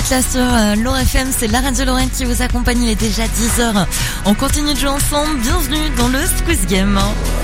êtes là sur Lorraine FM, c'est la radio Lorraine qui vous accompagne, il est déjà 10h. On continue de jouer ensemble, bienvenue dans le Squeeze Game.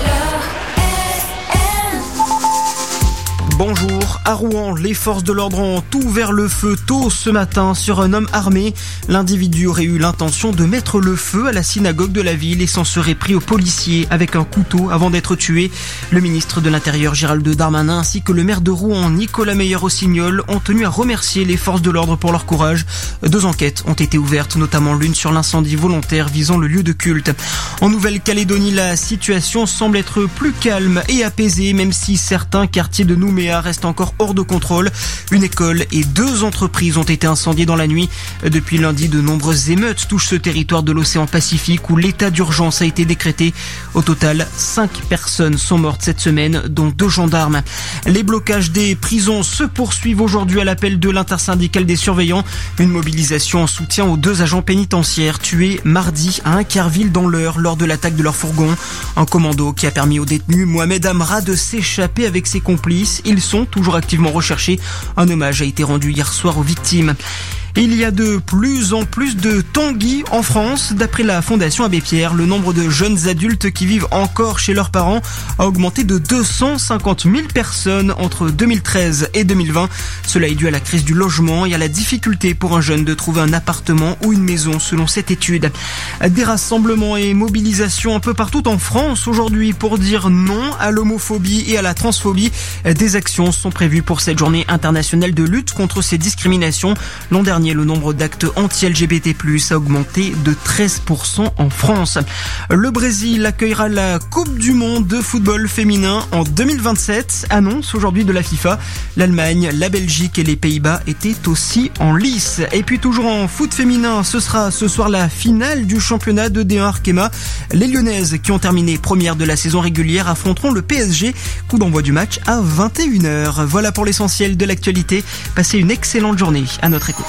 Bonjour, à Rouen, les forces de l'ordre ont ouvert le feu tôt ce matin sur un homme armé. L'individu aurait eu l'intention de mettre le feu à la synagogue de la ville et s'en serait pris aux policiers avec un couteau avant d'être tué. Le ministre de l'Intérieur Gérald Darmanin ainsi que le maire de Rouen Nicolas Meyer-Rossignol ont tenu à remercier les forces de l'ordre pour leur courage. 2 enquêtes ont été ouvertes, notamment l'une sur l'incendie volontaire visant le lieu de culte. En Nouvelle-Calédonie, la situation semble être plus calme et apaisée, même si certains quartiers de Nouméa reste encore hors de contrôle. Une école et 2 entreprises ont été incendiées dans la nuit. Depuis lundi, de nombreuses émeutes touchent ce territoire de l'océan Pacifique où l'état d'urgence a été décrété. Au total, 5 personnes sont mortes cette semaine, dont 2 gendarmes. Les blocages des prisons se poursuivent aujourd'hui à l'appel de l'intersyndicale des surveillants. Une mobilisation en soutien aux 2 agents pénitentiaires tués mardi à Inkerville dans l'Eure lors de l'attaque de leur fourgon. Un commando qui a permis au détenu Mohamed Amra de s'échapper avec ses complices. Ils sont toujours activement recherchés. Un hommage a été rendu hier soir aux victimes. Il y a de plus en plus de tanguis en France. D'après la Fondation Abbé Pierre, le nombre de jeunes adultes qui vivent encore chez leurs parents a augmenté de 250 000 personnes entre 2013 et 2020. Cela est dû à la crise du logement et à la difficulté pour un jeune de trouver un appartement ou une maison selon cette étude. Des rassemblements et mobilisations un peu partout en France aujourd'hui pour dire non à l'homophobie et à la transphobie. Des actions sont prévues pour cette journée internationale de lutte contre ces discriminations. L'an dernier, le nombre d'actes anti-LGBT+ a augmenté de 13% en France. Le Brésil accueillera la Coupe du Monde de football féminin en 2027, annonce aujourd'hui de la FIFA. L'Allemagne, la Belgique et les Pays-Bas étaient aussi en lice. Et puis toujours en foot féminin, ce sera ce soir la finale du championnat de D1 Arkema. Les Lyonnaises, qui ont terminé première de la saison régulière, affronteront le PSG. Coup d'envoi du match à 21h. Voilà pour l'essentiel de l'actualité. Passez une excellente journée à notre écoute.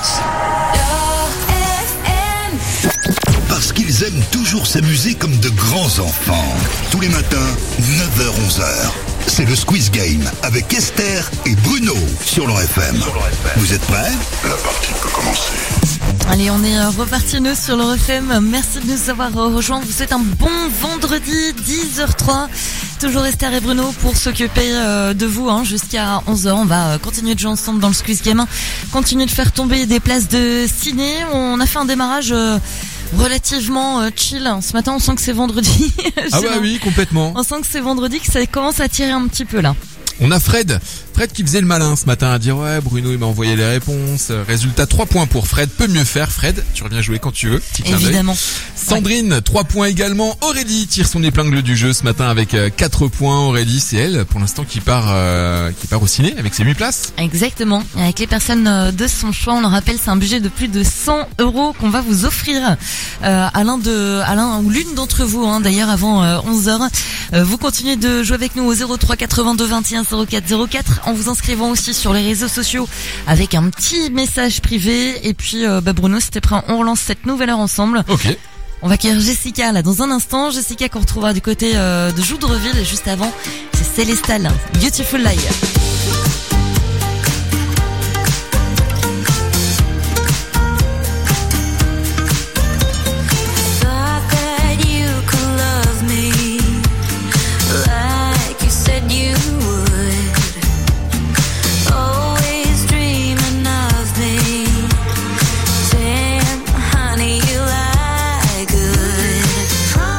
Parce qu'ils aiment toujours s'amuser comme de grands enfants. Tous les matins, 9h-11h. C'est le Squeeze Game avec Esther et Bruno sur Lorraine FM. Vous êtes prêts ? La partie peut commencer. Allez, on est reparti nous sur Lorraine FM. Merci de nous avoir rejoints. Vous souhaite un bon vendredi, 10h03. Toujours Esther et Bruno pour s'occuper de vous jusqu'à 11h. On va continuer de jouer ensemble dans le Squeeze Game. Continuer de faire tomber des places de ciné. On a fait un démarrage relativement chill. Ce matin, on sent que c'est vendredi. Ah bah oui, complètement. On sent que c'est vendredi, que ça commence à tirer un petit peu là. On a Fred qui faisait le malin ce matin à dire ouais Bruno il m'a envoyé les réponses. Résultat 3 points pour Fred, peut mieux faire. Fred, tu reviens jouer quand tu veux. Petit clin d'œil. Évidemment. Sandrine, 3 points également. Aurélie tire son épingle du jeu ce matin avec 4 points. Aurélie, c'est elle pour l'instant qui part au ciné avec ses 8 places. Exactement. Avec les personnes de son choix, on le rappelle, c'est un budget de plus de 100 € qu'on va vous offrir à l'un ou l'une d'entre vous. D'ailleurs avant 11h, vous continuez de jouer avec nous au 03 82 21 04 04 en vous inscrivant aussi sur les réseaux sociaux avec un petit message privé. Et puis Bruno, si t'es prêt, on relance cette nouvelle heure ensemble. Ok. On va accueillir Jessica là dans un instant. Jessica qu'on retrouvera du côté de Joudreville. Et juste avant, c'est Célestal, Beautiful Lie.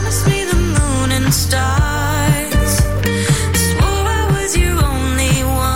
Stars, swore I was your only one.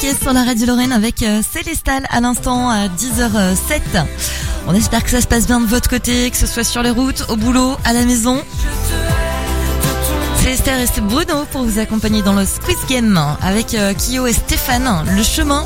Week-end sur la radio Lorraine avec Célestal à l'instant à 10h07. On espère que ça se passe bien de votre côté, que ce soit sur les routes, au boulot, à la maison. C'est Esther et c'est Bruno pour vous accompagner dans le Squeeze Game avec Kyo et Stéphane. Le chemin.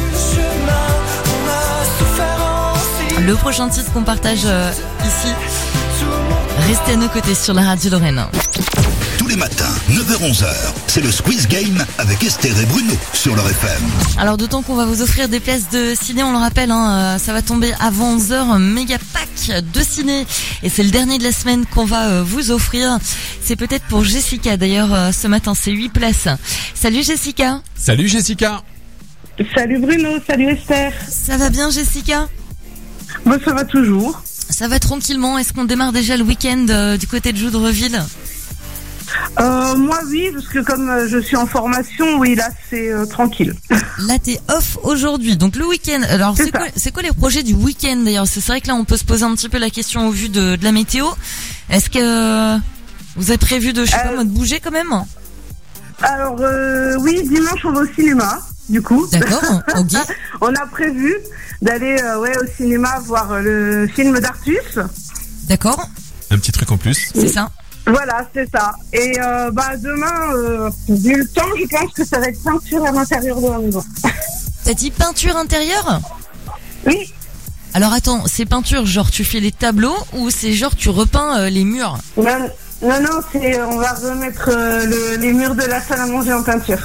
Le prochain titre qu'on partage ici. Restez à nos côtés sur la radio Lorraine. Tous les matins, 9h-11h, c'est le Squeeze Game avec Esther et Bruno sur leur FM. Alors d'autant qu'on va vous offrir des places de ciné, on le rappelle, ça va tomber avant 11h, méga pack de ciné. Et c'est le dernier de la semaine qu'on va vous offrir. C'est peut-être pour Jessica d'ailleurs ce matin, c'est 8 places. Salut Jessica. Salut Jessica. Salut Bruno, salut Esther. Ça va bien Jessica? Moi ça va toujours. Ça va tranquillement, est-ce qu'on démarre déjà le week-end du côté de Joudreville? Moi oui, parce que comme je suis en formation, oui là c'est tranquille. Là t'es off aujourd'hui, donc le week-end. Alors c'est quoi les projets du week-end d'ailleurs? C'est vrai que là on peut se poser un petit peu la question au vu de la météo. Est-ce que vous avez prévu de de bouger quand même? Alors oui, dimanche on va au cinéma, du coup. D'accord, ok. On a prévu d'aller au cinéma voir le film d'Artus. D'accord. Un petit truc en plus. C'est ça. Voilà, c'est ça. Et demain, vu le temps, je pense que ça va être peinture à l'intérieur de la maison. T'as dit peinture intérieure? Oui. Alors attends, c'est peinture genre tu fais les tableaux ou c'est genre tu repeins les murs? Non, c'est on va remettre les murs de la salle à manger en peinture.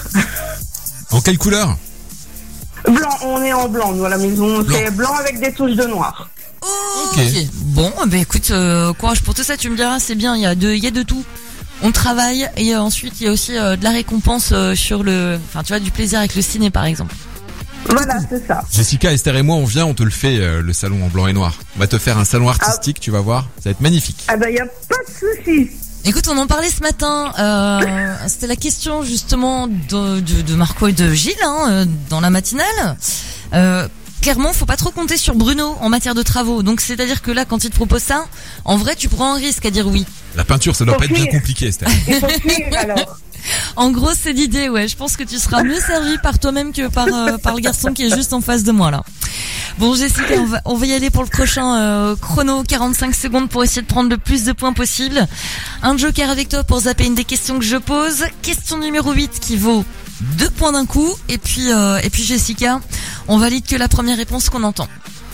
En quelle couleur? Blanc, on est en blanc, nous à la maison. Blanc. C'est blanc avec des touches de noir. Ok. Bon, écoute, courage pour tout ça, tu me diras, c'est bien, il y a de tout. On travaille et ensuite il y a aussi de la récompense sur du plaisir avec le ciné par exemple. Voilà, c'est ça. Jessica, Esther et moi, on vient, on te le fait, le salon en blanc et noir. On va te faire un salon artistique, tu vas voir, ça va être magnifique. Ah y a pas de souci. Écoute, on en parlait ce matin, c'était la question justement de Marco et de Gilles dans la matinale. Clairement, faut pas trop compter sur Bruno en matière de travaux. Donc, c'est-à-dire que là, quand il te propose ça, en vrai, tu prends un risque à dire oui. La peinture, ça doit pas être bien compliqué, Esther. Il faut suivre, alors. En gros, c'est l'idée, ouais. Je pense que tu seras mieux servi par toi-même que par le garçon qui est juste en face de moi, là. Bon, Jessica, on va y aller pour le prochain chrono. 45 secondes pour essayer de prendre le plus de points possible. Un joker avec toi pour zapper une des questions que je pose. Question numéro 8 qui vaut 2 points d'un coup. Et puis Jessica, on valide que la première réponse qu'on entend.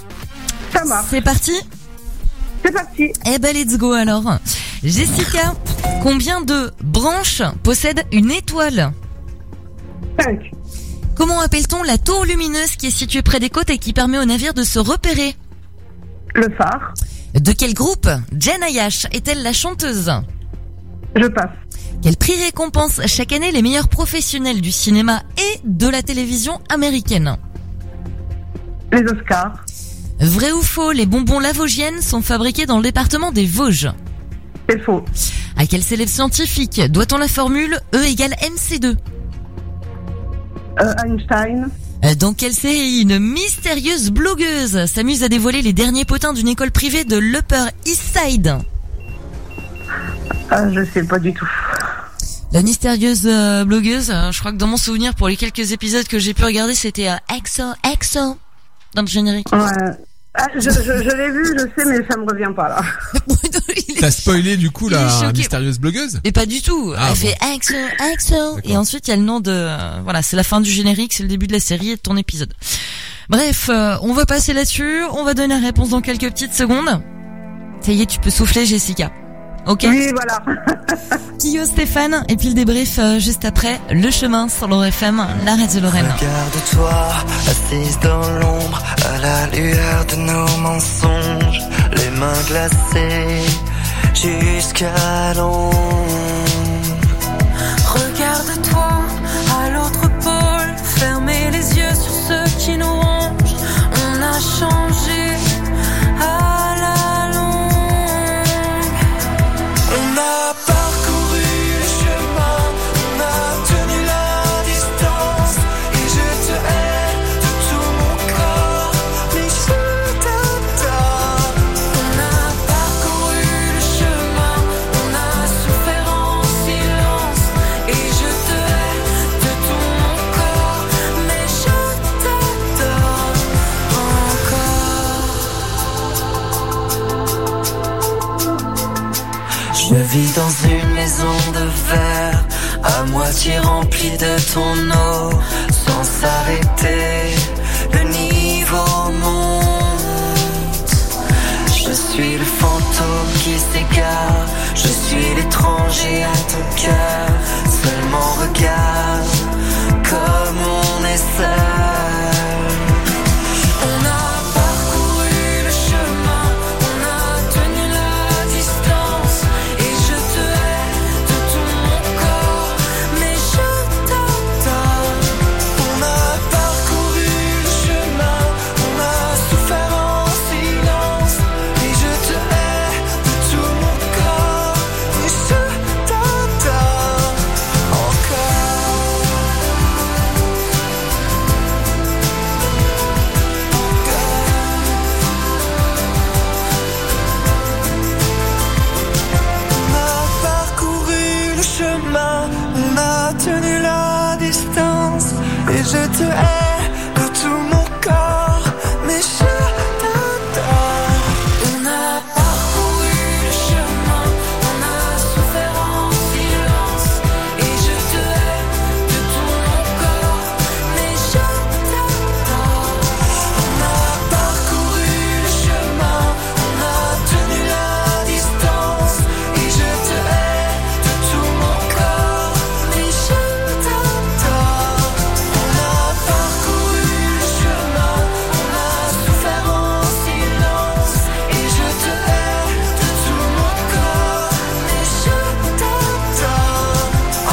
Ça marche. C'est parti? C'est parti. Eh ben, let's go alors. Jessica, combien de branches possède une étoile? 5. Comment appelle-t-on la tour lumineuse qui est située près des côtes et qui permet aux navires de se repérer? Le phare. De quel groupe Jen Ayash est-elle la chanteuse? Je passe. Quel prix récompense chaque année les meilleurs professionnels du cinéma et de la télévision américaine? Les Oscars. Vrai ou faux, les bonbons Lavogiennes sont fabriqués dans le département des Vosges? C'est faux. À quel célèbre scientifique doit-on la formule E égale MC2? Einstein. Dans quelle série une mystérieuse blogueuse s'amuse à dévoiler les derniers potins d'une école privée de l'Upper East Side? Je sais pas du tout. La mystérieuse blogueuse, je crois que dans mon souvenir, pour les quelques épisodes que j'ai pu regarder, c'était EXO dans le générique. Ouais. Je l'ai vu, je sais, mais ça me revient pas là. T'as spoilé du coup la mystérieuse blogueuse? Mais pas du tout. Elle fait EXO. Et ensuite il y a le nom de... Voilà, c'est la fin du générique, c'est le début de la série et de ton épisode. Bref, on va passer là-dessus. On va donner la réponse dans quelques petites secondes. Ça y est, tu peux souffler Jessica. Ok. Oui, voilà. Kyo, Stéphane, et puis le débrief juste après. Le chemin sur l'ORFM, la radio Lorraine. Regarde-toi, assise dans l'ombre, à la lueur de nos mensonges, les mains glacées jusqu'à l'ombre. Regarde-toi, à l'autre pôle, fermez les yeux sur ceux qui nous rongent. On a changé à la longue. On a parcouru le chemin, on a tenu la distance. Et je te hais de tout mon corps, mais je t'adore. On a parcouru le chemin, on a souffert en silence. Et je te hais de tout mon corps, mais je Je vis dans une maison de verre, à moitié remplie de ton eau, sans s'arrêter, le niveau monte. Je suis le fantôme qui s'égare, je suis l'étranger à ton cœur. Seulement regarde comme on est seul. On a parcouru le chemin, on a tenu la distance, et je te hais de tout mon corps, mais je t'attends. On a parcouru le chemin, on a souffert en silence, et je te hais de tout mon corps, et je t'attends encore. On a parcouru le chemin, on a tenu la distance, et je te hais de tout mon corps, mais je t'attends. On a parcouru le chemin, on a souffert en silence, et je te hais de tout mon corps, mais je t'attends. On a parcouru le chemin, on a tenu la distance, et je te hais de tout mon corps, mais je t'attends. On a parcouru le chemin, on a souffert en silence, et je te hais de tout mon corps, mais je t'attends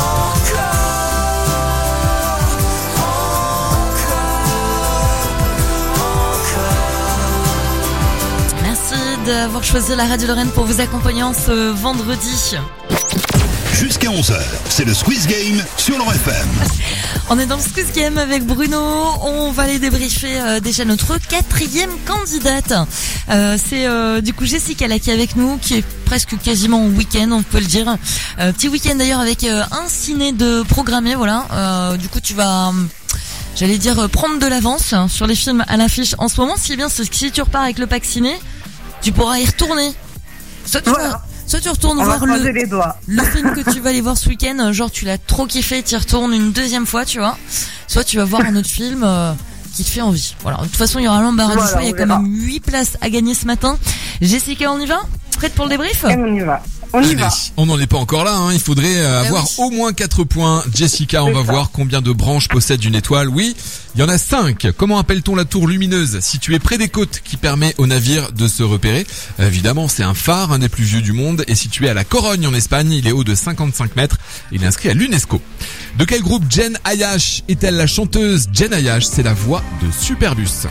encore. Merci d'avoir choisi la Radio Lorraine pour vous accompagner en ce vendredi. Jusqu'à 11h, c'est le Squeeze Game sur leur FM. On est dans le Squeeze Game avec Bruno. On va aller débriefer déjà notre 4e candidate. C'est du coup Jessica là qui est avec nous, qui est presque quasiment au week-end, on peut le dire. Petit week-end d'ailleurs avec un ciné de programmé, voilà. Du coup tu vas, j'allais dire, prendre de l'avance sur les films à l'affiche en ce moment. Ce qui est bien, c'est que si tu repars avec le pack ciné, tu pourras y retourner. Soit tu retournes On va voir croiser les doigts. le film que tu vas aller voir ce week-end, genre tu l'as trop kiffé, tu y retournes une deuxième fois, tu vois. Soit tu vas voir un autre film qui te fait envie. Voilà. De toute façon, il y aura l'embarras du choix. Il y a quand même 8 places à gagner ce matin. Jessica, on y va? Prête pour le débrief? Et on y va. On y va. On n'en est pas encore là, hein. Il faudrait avoir au moins 4 points. Jessica, on va voir combien de branches possède une étoile. Oui, il y en a 5. Comment appelle-t-on la tour lumineuse située près des côtes qui permet aux navires de se repérer? Évidemment, c'est un phare, un des plus vieux du monde, et situé à la Corogne en Espagne. Il est haut de 55 mètres. Il est inscrit à l'UNESCO. De quel groupe Jen Ayash est-elle la chanteuse? Jen Ayash, c'est la voix de Superbus.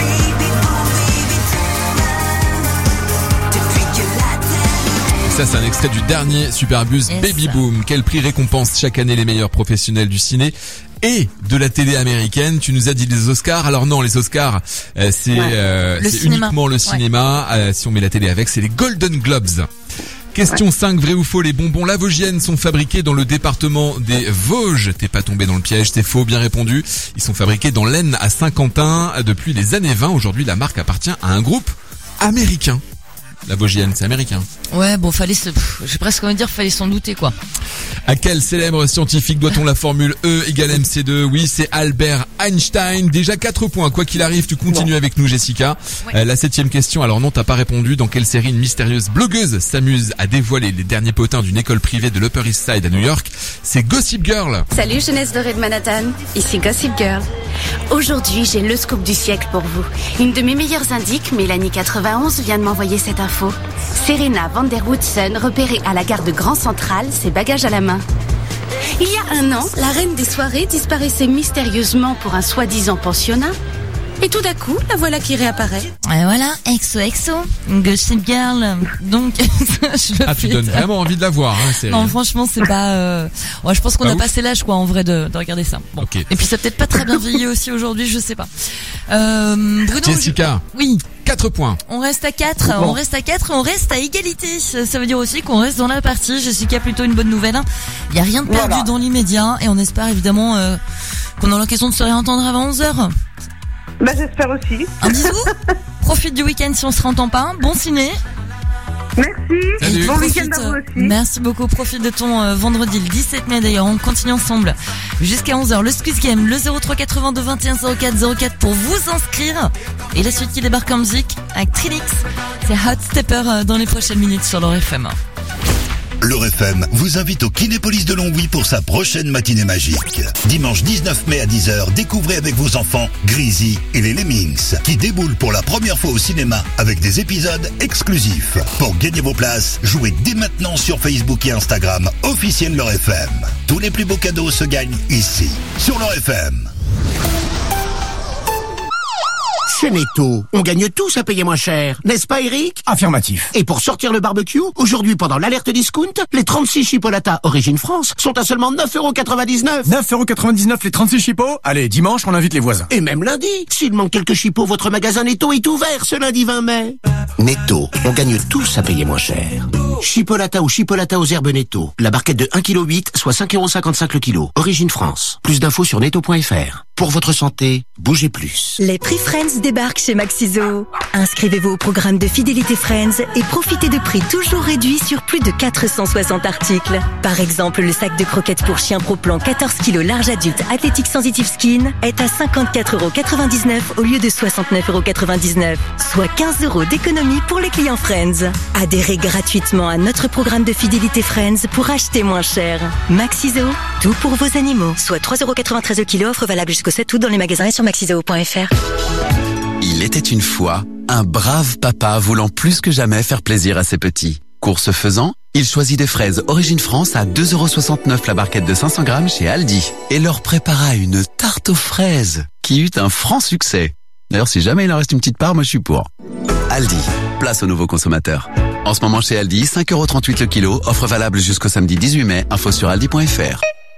Ça, c'est un extrait du dernier Superbus, Baby Boom. Quel prix récompense chaque année les meilleurs professionnels du ciné et de la télé américaine? Tu nous as dit les Oscars. Alors non, les Oscars, c'est uniquement le cinéma. Si on met la télé avec, c'est les Golden Globes. Question 5, vrai ou faux, les bonbons Lavogienne sont fabriqués dans le département des Vosges. T'es pas tombé dans le piège, c'est faux, bien répondu. Ils sont fabriqués dans l'Aisne à Saint-Quentin depuis les années 20. Aujourd'hui, la marque appartient à un groupe américain. Lavogienne, c'est américain. Ouais, bon, j'ai presque envie de dire, fallait s'en douter, quoi. À quel célèbre scientifique doit-on la formule E égale MC2? Oui, c'est Albert Einstein. Déjà 4 points. Quoi qu'il arrive, tu continues avec nous, Jessica. Ouais. La 7e question. Alors non, t'as pas répondu. Dans quelle série une mystérieuse blogueuse s'amuse à dévoiler les derniers potins d'une école privée de l'Upper East Side à New York? C'est Gossip Girl. Salut, jeunesse dorée de Manhattan. Ici Gossip Girl. Aujourd'hui, j'ai le scoop du siècle pour vous. Une de mes meilleures indiques, Mélanie91, vient de m'envoyer cette info. Serena van der Woodsen repérée à la gare de Grand Central, ses bagages à la main. Il y a 1 an, la reine des soirées disparaissait mystérieusement pour un soi-disant pensionnat. Et tout d'un coup, la voilà qui réapparaît. Et voilà, exo, Gossip Girl. Donc, tu donnes vraiment envie de la voir, hein, série. Non, franchement, c'est pas. Ouais, je pense qu'on a passé l'âge, quoi, en vrai, de regarder ça. Bon. Okay. Et puis, ça peut-être pas très bien vieilli aussi aujourd'hui, je sais pas. Bruno, Jessica. Oui. 4 points. On reste à 4. Bon. On reste à égalité. Ça veut dire aussi qu'on reste dans la partie. Jessica, plutôt une bonne nouvelle. Il y a rien de perdu dans l'immédiat, et on espère évidemment qu'on a l'occasion de se réentendre avant 11h. Bah, j'espère aussi. Un bisou. Profite du week-end si on se réentend pas. Bon ciné. Merci. Salut. Bon Profite, week-end à vous aussi. merci beaucoup, profite de ton vendredi le 17 mai d'ailleurs, on continue ensemble jusqu'à 11h. Le Squeeze Game, le 03 82 21 04 04 pour vous inscrire. Et la suite qui débarque en musique avec Trilix, c'est Hot Stepper dans les prochaines minutes sur leur FM. L'Or FM vous invite au Kinépolis de Longwy pour sa prochaine matinée magique. Dimanche 19 mai à 10h, découvrez avec vos enfants Greasy et les Lemmings qui déboulent pour la première fois au cinéma avec des épisodes exclusifs. Pour gagner vos places, jouez dès maintenant sur Facebook et Instagram officiel L'Or FM. Tous les plus beaux cadeaux se gagnent ici, sur L'Or FM. Chez Netto, on gagne tous à payer moins cher, n'est-ce pas Eric? Affirmatif. Et pour sortir le barbecue, aujourd'hui pendant l'alerte discount, les 36 chipolatas Origine France sont à seulement 9,99€. 9,99€ les 36 chipots. Allez, dimanche, on invite les voisins. Et même lundi, s'il manque quelques chipots, votre magasin Netto est ouvert ce lundi 20 mai. Netto, on gagne tous à payer moins cher. Chipolata ou chipolata aux herbes Netto. La barquette de 1,8 kg, soit 5,55€ le kilo. Origine France. Plus d'infos sur netto.fr. Pour votre santé, bougez plus. Les prix Friends débarquent chez Maxiso. Inscrivez-vous au programme de fidélité Friends et profitez de prix toujours réduits sur plus de 460 articles. Par exemple, le sac de croquettes pour chien Pro Plan 14 kg large adulte Athletic Sensitive Skin est à 54,99€ au lieu de 69,99€, soit 15€ d'économie pour les clients Friends. Adhérez gratuitement à notre programme de fidélité Friends pour acheter moins cher. Maxiso, tout pour vos animaux. Soit 3,93€ le kilo, offre valable jusqu'au 7 août dans les magasins et sur maxiso.fr. Il était une fois un brave papa voulant plus que jamais faire plaisir à ses petits. Course faisant, il choisit des fraises Origine France à 2,69€ la barquette de 500 grammes chez Aldi et leur prépara une tarte aux fraises qui eut un franc succès. D'ailleurs, si jamais il en reste une petite part, moi je suis pour. Aldi, place aux nouveaux consommateurs. En ce moment chez Aldi, 5,38€ le kilo, offre valable jusqu'au samedi 18 mai, info sur aldi.fr.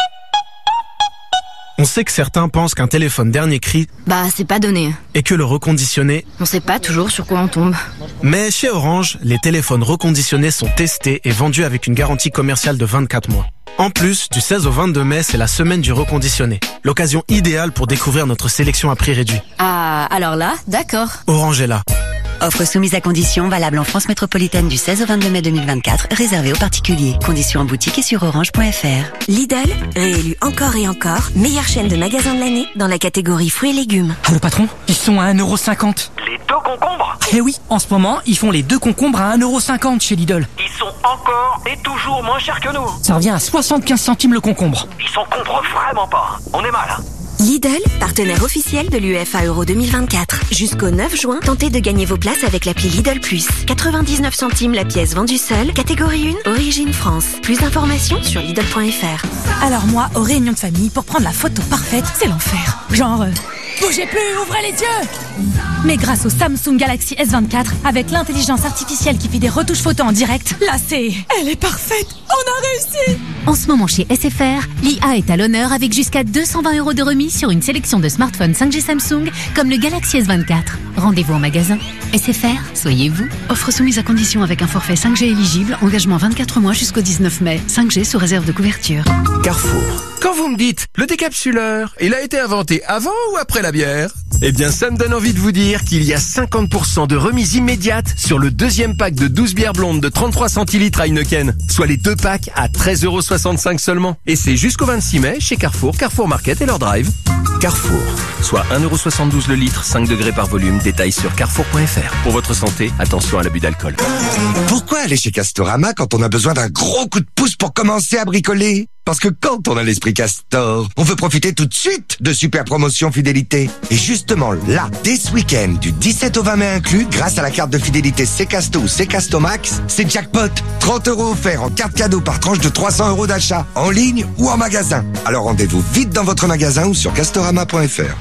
On sait que certains pensent qu'un téléphone dernier cri, c'est pas donné. Et que le reconditionné, On sait pas toujours sur quoi on tombe. Mais chez Orange, les téléphones reconditionnés sont testés et vendus avec une garantie commerciale de 24 mois. En plus, du 16 au 22 mai, c'est la semaine du reconditionné. L'occasion idéale pour découvrir notre sélection à prix réduit. Ah, alors là, d'accord. Orange est là. Offre soumise à conditions, valable en France métropolitaine du 16 au 22 mai 2024, réservée aux particuliers. Conditions en boutique et sur orange.fr. Lidl, réélu encore et encore, meilleure chaîne de magasins de l'année dans la catégorie fruits et légumes. Allô patron, ils sont à 1,50€. Les 2 concombres? Eh oui, en ce moment, ils font les 2 concombres à 1,50€ chez Lidl. Ils sont encore et toujours moins chers que nous. Ça revient à 75 centimes le concombre. Ils s'en comprennent vraiment pas. On est mal, hein. Lidl, partenaire officiel de l'UEFA Euro 2024. Jusqu'au 9 juin, tentez de gagner vos places avec l'appli Lidl Plus. 99 centimes la pièce vendue seule. Catégorie 1, Origine France. Plus d'informations sur Lidl.fr. Alors moi, aux réunions de famille, pour prendre la photo parfaite, c'est l'enfer. Genre, bougez plus, ouvrez les yeux. Mais grâce au Samsung Galaxy S24, avec l'intelligence artificielle qui fait des retouches photos en direct, là elle est parfaite. On a réussi. En ce moment chez SFR, l'IA est à l'honneur avec jusqu'à 220€ de remise sur une sélection de smartphones 5G Samsung comme le Galaxy S24. Rendez-vous en magasin. SFR, soyez vous. Offre soumise à condition avec un forfait 5G éligible, engagement 24 mois jusqu'au 19 mai. 5G sous réserve de couverture. Carrefour. Quand vous me dites, le décapsuleur, il a été inventé avant ou après la bière? Eh bien, ça me donne envie de vous dire qu'il y a 50% de remise immédiate sur le deuxième pack de 12 bières blondes de 33 centilitres à Heineken, soit les 2 packs à 13,65€ seulement. Et c'est jusqu'au 26 mai chez Carrefour, Carrefour Market et leur drive. Carrefour, soit 1,72€ le litre, 5 degrés par volume, détail sur carrefour.fr. Pour votre santé, attention à l'abus d'alcool. Pourquoi aller chez Castorama quand on a besoin d'un gros coup de pouce pour commencer à bricoler? Parce que quand on a l'esprit Castor, on veut profiter tout de suite de super promotions fidélité. Et justement là, dès ce week-end, du 17 au 20 mai inclus, grâce à la carte de fidélité Ccasto ou Ccasto Max, c'est jackpot. 30€ offerts en carte cadeau par tranche de 300€ d'achat, en ligne ou en magasin. Alors rendez-vous vite dans votre magasin ou sur castorama.fr.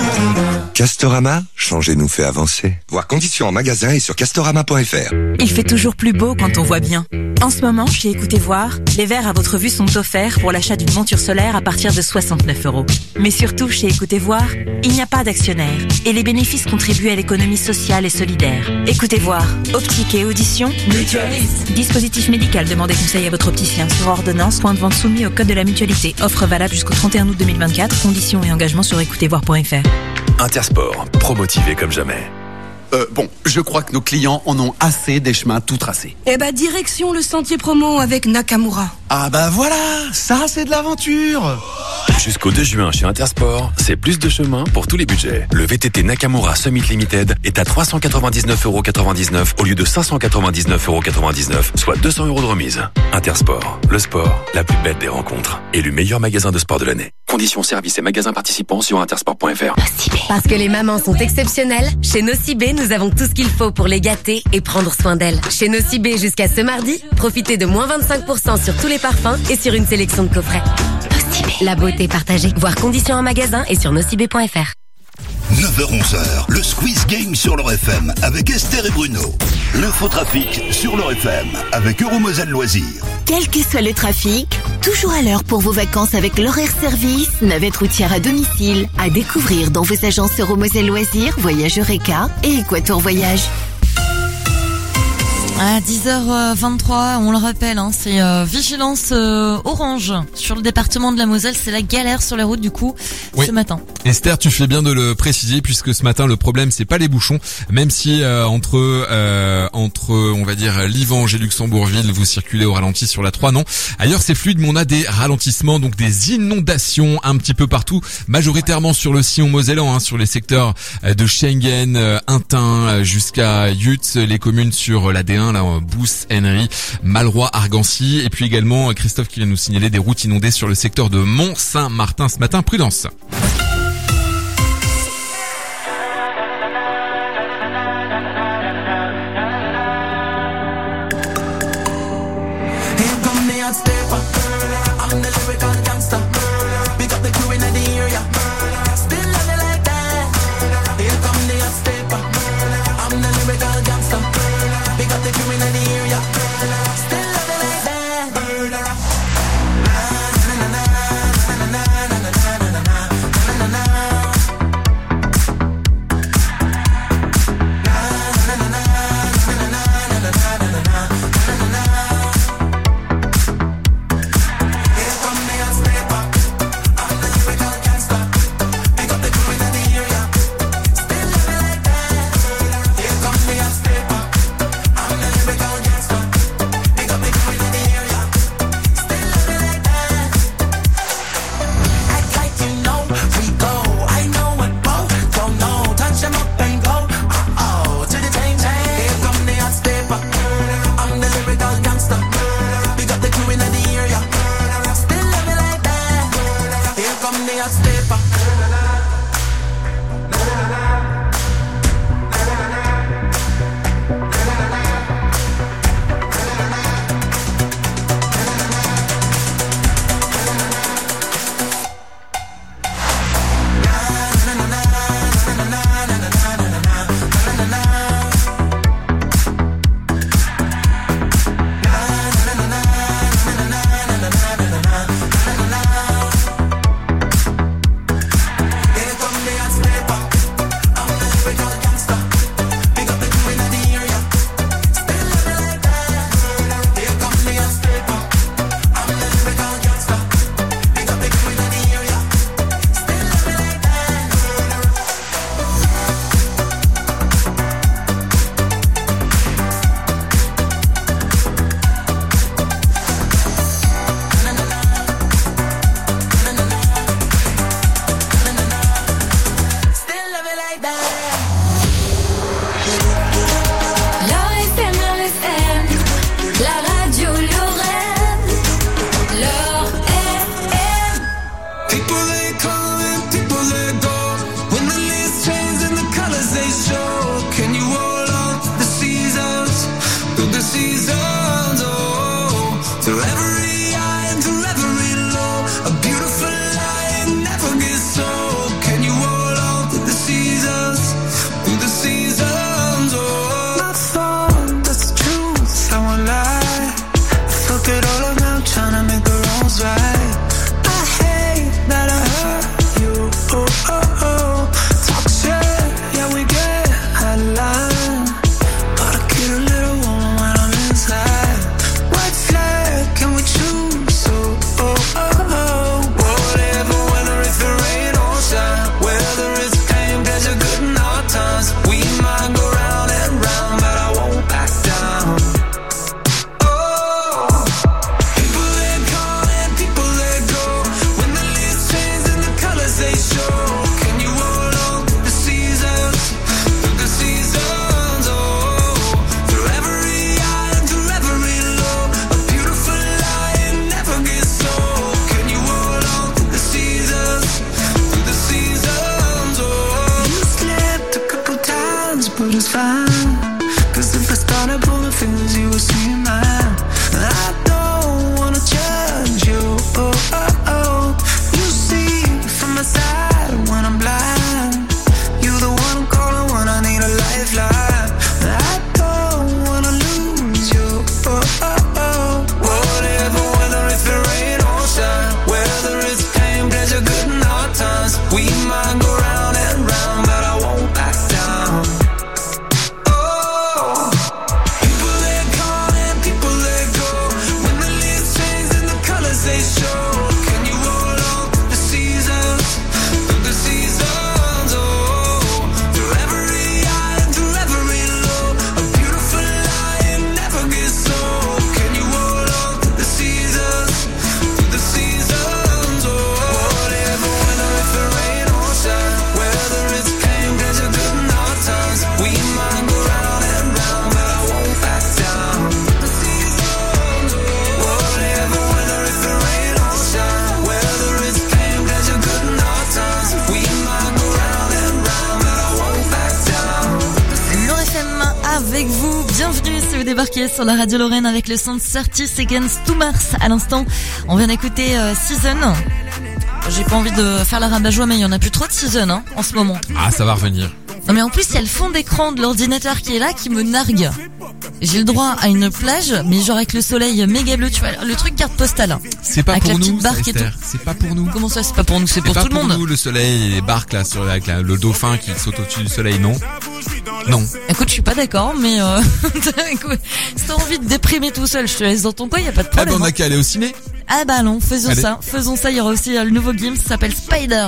Castorama, changer nous fait avancer. Voir conditions en magasin et sur castorama.fr. Il fait toujours plus beau quand on voit bien. En ce moment, chez Écoutez Voir, les verres à votre vue sont offerts pour l'achat d'une monture solaire à partir de 69€. Mais surtout, chez Écoutez Voir, il n'y a pas d'actionnaire et les bénéfices contribuent à l'économie sociale et solidaire. Écoutez Voir, optique et audition, mutualiste. Dispositif médical, demandez conseil à votre opticien sur ordonnance, point de vente soumis au code de la mutualité. Offre valable jusqu'au 31 août 2024, conditions et engagements sur écoutezvoir.fr. Intersport, promotivé comme jamais. Bon, je crois que nos clients en ont assez des chemins tout tracés. Eh ben, direction le sentier promo avec Nakamura. Ah bah voilà, ça c'est de l'aventure. Jusqu'au 2 juin chez Intersport, c'est plus de chemin pour tous les budgets. Le VTT Nakamura Summit Limited est à 399,99€ au lieu de 599,99€, soit 200€ de remise. Intersport, le sport, la plus belle des rencontres. Élu meilleur magasin de sport de l'année. Conditions, services et magasins participants sur intersport.fr. Parce que les mamans sont exceptionnelles, chez Nocibé, nous avons tout ce qu'il faut pour les gâter et prendre soin d'elles. Chez Nocibé, jusqu'à ce mardi, profitez de moins 25% sur tous les parfums et sur une sélection de coffrets. Nocibé. La beauté partagée. Voir conditions en magasin et sur nocibé.fr. 9h-11h, le Squeeze Game sur leur FM avec Esther et Bruno. L'infotrafic sur leur FM avec Euromoselle Loisirs. Quel que soit le trafic, toujours à l'heure pour vos vacances avec l'horaire service, navette routière à domicile, à découvrir dans vos agences Euromoselle Loisirs, Voyage Eureka et Équateur Voyage. À 10h23, on le rappelle, c'est vigilance orange sur le département de la Moselle. C'est la galère sur les routes du coup ce matin. Esther, tu fais bien de le préciser puisque ce matin le problème c'est pas les bouchons, même si entre on va dire Livange et Luxembourgville vous circulez au ralenti sur la 3, non. Ailleurs c'est fluide mais on a des ralentissements, donc des inondations un petit peu partout, majoritairement sur le sillon mosellan, sur les secteurs de Schengen, Intin jusqu'à Yutz, les communes sur la D1, là, Bousse, Henry, Malroy, Argancy, et puis également Christophe qui vient nous signaler des routes inondées sur le secteur de Mont-Saint-Martin ce matin. Prudence. Can we started pulling feelings, you were seeing mine. I don't wanna judge you. Oh, oh, oh. You see from my side when I'm blind. You the one I'm calling when I need a lifeline. I don't wanna lose you. Oh, oh, oh. Whatever, whether it's the rain or shine, whether it's pain, pleasure, good and hard times, we might go round and round, but I won't back down. Oh, people let go and people let go. When the leaves change and the colors they show, can you hold on through the seasons? Through the seasons, oh, through every high and through every low. A beautiful lie, it never gets old. Can you hold on through the seasons? Through the seasons, oh, whatever, whether it's the rain or shine, whether it's pain, pleasure, good and hard times, we might go round and round, but I won't back down. The seasons, oh, whatever, whether it's the rain or shine, whether it's pain, pleasure, good and hard times, we might go round and round, but I won't back down. Lorraine FM avec vous, bienvenue si vous débarquez sur la radio Lorraine avec le son de 30 Seconds to Mars. À l'instant, on vient d'écouter Season. J'ai pas envie de faire la rabat-joie, mais il y en a plus trop de Season hein, en ce moment. Ah, ça va revenir. Non mais en plus il y a le fond d'écran de l'ordinateur qui est là, qui me nargue. J'ai le droit à une plage, mais genre avec le soleil méga bleu, tu vois, le truc carte postale. C'est pas avec pour la petite nous, ça, barque et tout. Esther. C'est pas pour nous. Comment ça, c'est pas pour nous, c'est pour pas tout le monde. nous, le soleil et les barques là, avec le dauphin qui saute au-dessus du soleil, non. Non. Écoute, je suis pas d'accord, mais écoute, si t'as envie de déprimer tout seul, je te laisse dans ton coin, y a pas de Ah problème. ben on a qu'à aller au ciné. Ah bah non, faisons Allez. ça, il y aura aussi le nouveau game, ça s'appelle Spider.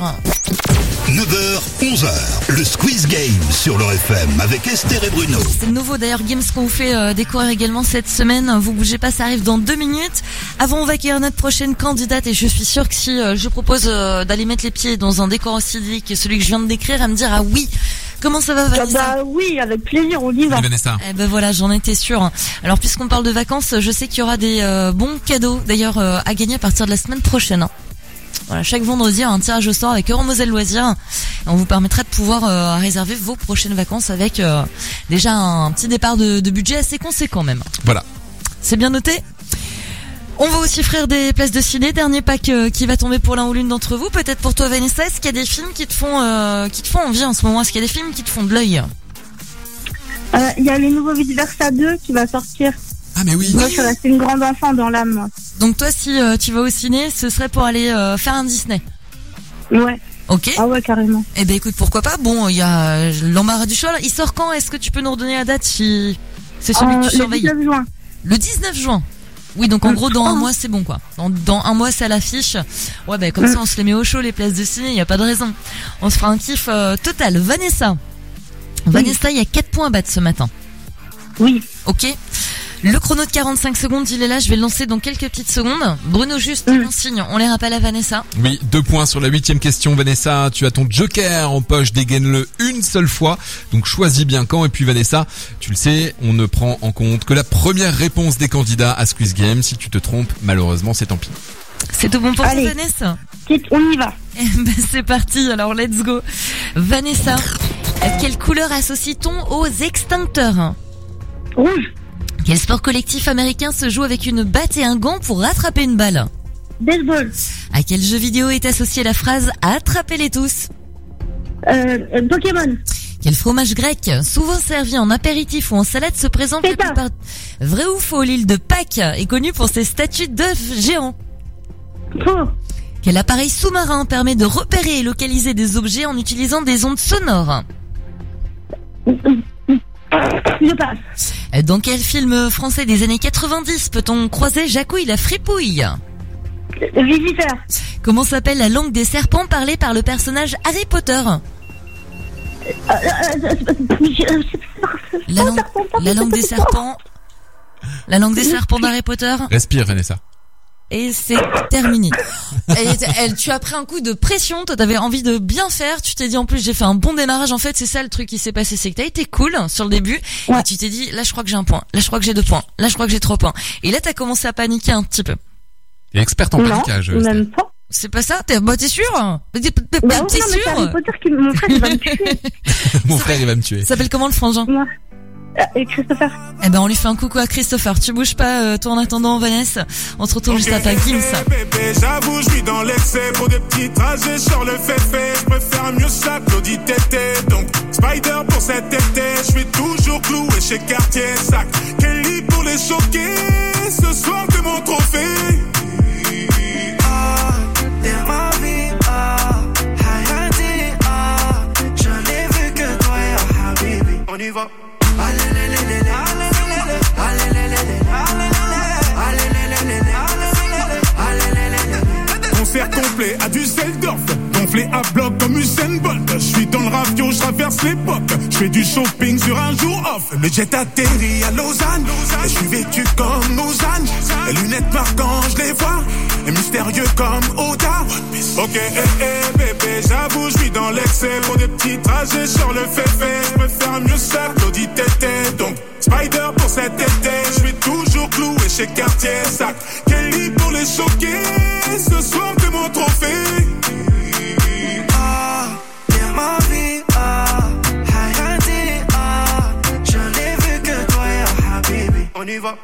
9h, 11h, le Squeeze Game sur leur FM avec Esther et Bruno. C'est le nouveau d'ailleurs Games qu'on vous fait découvrir également cette semaine. Vous bougez pas, ça arrive dans 2 minutes. Avant, on va accueillir notre prochaine candidate et je suis sûre que si je propose d'aller mettre les pieds dans un décor aussi idyllique que celui que je viens de décrire, elle me dira oui. Comment ça va, Vanessa? Bah oui, avec plaisir, on y va. Vanessa. Eh ben voilà, j'en étais sûre. Alors puisqu'on parle de vacances, je sais qu'il y aura des bons cadeaux d'ailleurs à gagner à partir de la semaine prochaine. Voilà, chaque vendredi, il y a un tirage au sort avec Euromoselle Loisirs. On vous permettra de pouvoir réserver vos prochaines vacances avec déjà un petit départ de budget assez conséquent même. Voilà. C'est bien noté. On va aussi offrir des places de ciné, dernier pack qui va tomber pour l'un ou l'une d'entre vous. Peut-être pour toi, Vanessa. Est-ce qu'il y a des films qui te font envie en ce moment? Est-ce qu'il y a des films qui te font de l'œil? Il y a le nouveau Vice Versa 2 qui va sortir. Ah mais oui. Moi, je suis restée une grande enfant dans l'âme, moi. Donc toi, si tu vas au ciné, ce serait pour aller faire un Disney. Ouais. Ok. Ah ouais, carrément. Eh ben écoute, pourquoi pas. Bon, il y a l'embarras du choix. Là. Il sort quand? Est-ce que tu peux nous redonner la date si c'est celui que tu surveilles? Le 19 juin. Le 19 juin. Oui, donc en gros, dans un mois, c'est bon, quoi. Dans un mois, c'est à l'affiche. Ouais, ben comme ça, on se les met au chaud, les places de ciné, il y a pas de raison. On se fera un kiff total. Vanessa. Vanessa, il y a 4 points à battre ce matin. Oui. Ok. Le chrono de 45 secondes, il est là, je vais le lancer dans quelques petites secondes. Bruno, juste un signe, on les rappelle à Vanessa. Oui, 2 points sur la 8e question, Vanessa. Tu as ton joker en poche, dégaine-le une seule fois. Donc choisis bien quand. Et puis Vanessa, tu le sais, on ne prend en compte que la première réponse des candidats à Squeeze Game. Si tu te trompes, malheureusement, c'est tant pis. C'est tout bon pour toi, Vanessa? On y va. Eh ben, c'est parti, alors let's go. Vanessa, quelle couleur associe-t-on aux extincteurs? Rouge. Quel sport collectif américain se joue avec une batte et un gant pour rattraper une balle? Baseball. À quel jeu vidéo est associée la phrase « Attrapez-les tous » Pokémon. Quel fromage grec, souvent servi en apéritif ou en salade, se présente la plupart... Vrai ou faux, l'île de Pâques est connue pour ses statues d'œufs géants? Faux. Quel appareil sous-marin permet de repérer et localiser des objets en utilisant des ondes sonores? Je passe. Dans quel film français des années 90 peut-on croiser Jacouille la fripouille? Visiteur. Comment s'appelle la langue des serpents parlée par le personnage Harry Potter? La langue des serpents. La langue des serpents d'Harry Potter. Respire, Vanessa. Et c'est terminé. Tu as pris un coup de pression, toi t'avais envie de bien faire, tu t'es dit en plus j'ai fait un bon démarrage, en fait c'est ça le truc qui s'est passé, c'est que t'as été cool sur le début, et tu t'es dit là je crois que j'ai un point, là je crois que j'ai 2 points, là je crois que j'ai 3 points, et là t'as commencé à paniquer un petit peu. Et experte en paniquage. Même pas. C'est pas ça? T'es sûr? T'es sûr? Harry Potter mon frère il va me tuer. Mon frère il va me tuer. Ça s'appelle comment le frangin? Et Christopher. Eh ben on lui fait un coucou à Christopher. Tu bouges pas, toi en attendant Vanessa. On se retrouve juste après Gims. Bébé, j'avoue, je vis dans l'excès. Pour des petits trajets sur le féfé. Je préfère mieux ça que Claudie Tété. Donc Spider pour cet été. Je suis toujours cloué chez Cartier. Sac Kelly pour les choquer. Ce soir que mon trophée. Ah, t'es ma vie. Ah, Hayati. Ah, je n'ai vu que toi et Habibi. On y va. Concert complet à Düsseldorf, gonflé à bloc comme Usain Bolt. Je suis dans le ravio, je traverse l'époque. Je fais du shopping sur un jour off. Le jet atterrit à Lausanne. Et je suis vêtu comme Lausanne. Les lunettes marquant, je les vois. Et mystérieux comme Oda. Ok, bébé, j'avoue, je vis dans l'excès. Pour des petits trajets sur le féfé. Je préfère mieux ça que Claudie Tété. Donc Spider pour cet été. Je suis toujours cloué chez Cartier. Sac Kelly pour les choquer. Ce soir que mon trophée. Ah, t'es ma vie. Ah, Hayati. Ah, je n'ai vu que toi et Habibi. On y va.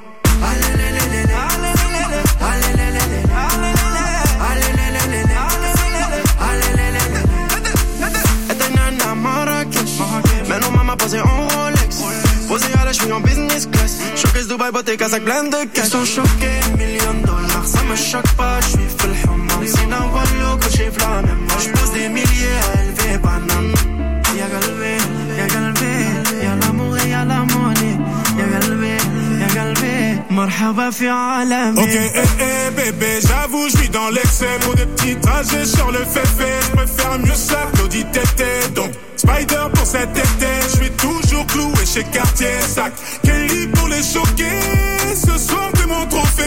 Maintenant maman posée en Rolex. Posée à la je suis en business class. Showcase Dubaï, beauté, Kazakh, plein de cash. Ils sont choqués, $1,000,000. Ça me choque pas, je suis full human. C'est un wallo que j'ai v'la même. Moi j'pose des milliers à élever banane. Y'a galvé, y'a l'amour et y'a la monnaie. Y'a galvé, marhaba fi alami. Ok, bébé, j'avoue, je vis dans l'excès. Pour des petits trajets sur le féfé. Je préfère mieux ça que Claudie Tété. Donc Spider pour cet été. Je suis toujours cloué chez Cartier. Sac Kelly pour les choquer. Ce soir que mon trophée.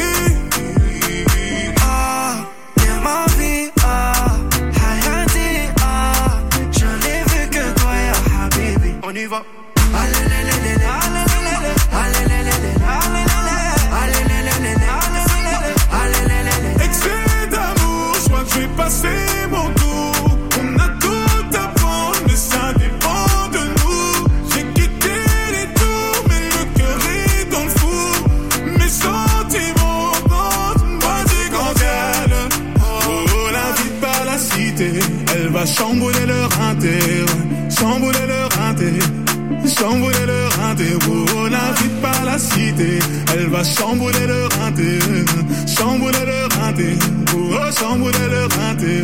Ah, t'es ma vie. Ah, Hayati. Ah, je n'ai vu que toi et Habibi. On y va. Excès d'amour, je crois que je vais passer mon tour. On a tout à prendre, mais ça dépend de nous. J'ai quitté les tours, mais le cœur est dans le four. Mes sentiments montent, moi du candial. Oh, la vie par la cité, elle va chambouler leur inter. Chambouler leur inter. Chambouler leur inter, oh, la vie par la cité. Elle va chambouler leur inter. Chambouler leur inter, oh, chambouler leur inter.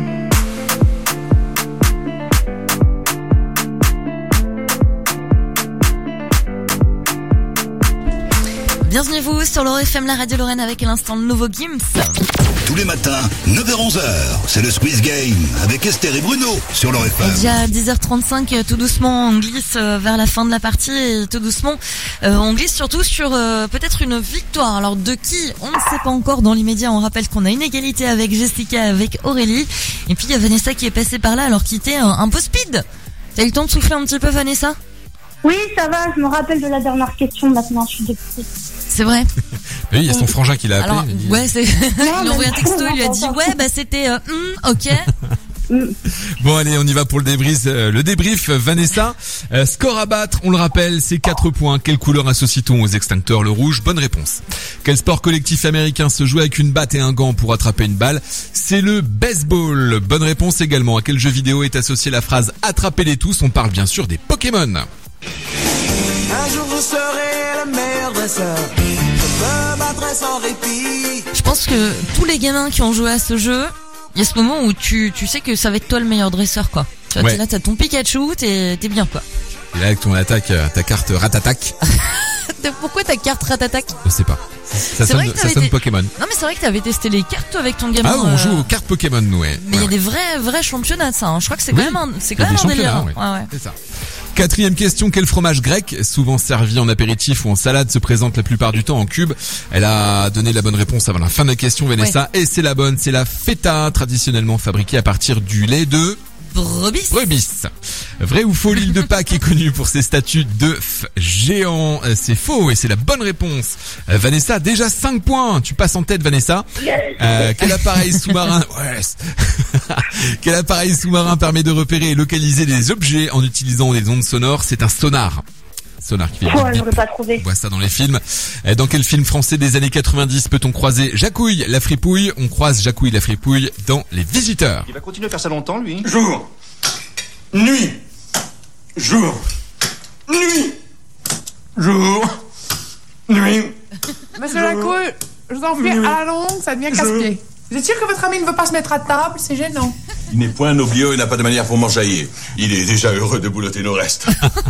Bienvenue vous sur l'Or FM, la radio Lorraine avec à l'instant le nouveau Gims. Tous les matins, 9h-11h, c'est le Squeeze Game avec Esther et Bruno sur l'Or FM. Déjà 10h35, tout doucement on glisse vers la fin de la partie et tout doucement on glisse surtout sur peut-être une victoire. Alors de qui, on ne sait pas encore dans l'immédiat. On rappelle qu'on a une égalité avec Jessica, avec Aurélie. Et puis il y a Vanessa qui est passée par là alors qu'il était un peu speed. T'as eu le temps de souffler un petit peu, Vanessa ? Oui, ça va, je me rappelle de la dernière question maintenant, je suis députée. C'est vrai. Oui, il y a son frangin qui l'a appelé. Alors, ouais, c'est. Il lui a envoyé un texto, il lui a dit ouais, bah c'était ok. Bon allez, on y va pour le débrief. Vanessa, score à battre, on le rappelle, c'est 4 points. Quelle couleur associe-t-on aux extincteurs? Le rouge. Bonne réponse. Quel sport collectif américain se joue avec une batte et un gant pour attraper une balle? C'est le baseball. Bonne réponse également. À quel jeu vidéo est associée la phrase attrapez-les tous? On parle bien sûr des Pokémon. Un jour vous serez le meilleur dresseur. Je me battrai sans répit. Je pense que tous les gamins qui ont joué à ce jeu, il y a ce moment où tu sais que ça va être toi le meilleur dresseur, quoi. Tu vois, là, t'as ton Pikachu, t'es bien, quoi. Et là, avec ton attaque, ta carte Ratatac. Pourquoi ta carte Ratatac? Je sais pas. Ça sonne Pokémon. Non, mais c'est vrai que t'avais testé les cartes, toi, avec ton gamin. Ah, on joue aux cartes Pokémon, nous, ouais. Mais il y a des vrais championnats de ça, hein. Je crois que c'est quand même un délire. Ouais. C'est ça. 4e question, quel fromage grec, souvent servi en apéritif ou en salade, se présente la plupart du temps en cube? Elle a donné la bonne réponse avant la fin de la question, Vanessa, et c'est la bonne, c'est la feta, traditionnellement fabriquée à partir du lait de brebis. Vrai ou faux, l'île de Pâques est connue pour ses statues d'œufs géants? C'est faux et c'est la bonne réponse. Vanessa, déjà 5 points. Tu passes en tête, Vanessa. Quel appareil sous-marin Quel appareil sous-marin permet de repérer et localiser des objets en utilisant des ondes sonores? C'est un sonar. Sonar qui fait Ouais, bip, bip. j'aurais pas trouvé. On voit ça dans les films. Dans quel film français des années 90 peut-on croiser Jacouille la fripouille? On croise Jacouille la fripouille dans Les Visiteurs. Il va continuer à faire ça longtemps, lui. Jour. Nuit. Jour. Nuit. Jour. Nuit. Monsieur Jacouille, je vous en prie, à la longue, ça devient casse-pied. Vous êtes sûr que votre ami ne veut pas se mettre à table? C'est gênant. Il n'est point noblieux et n'a pas de manière pour m'enjailler. Il est déjà heureux de boulotter nos restes.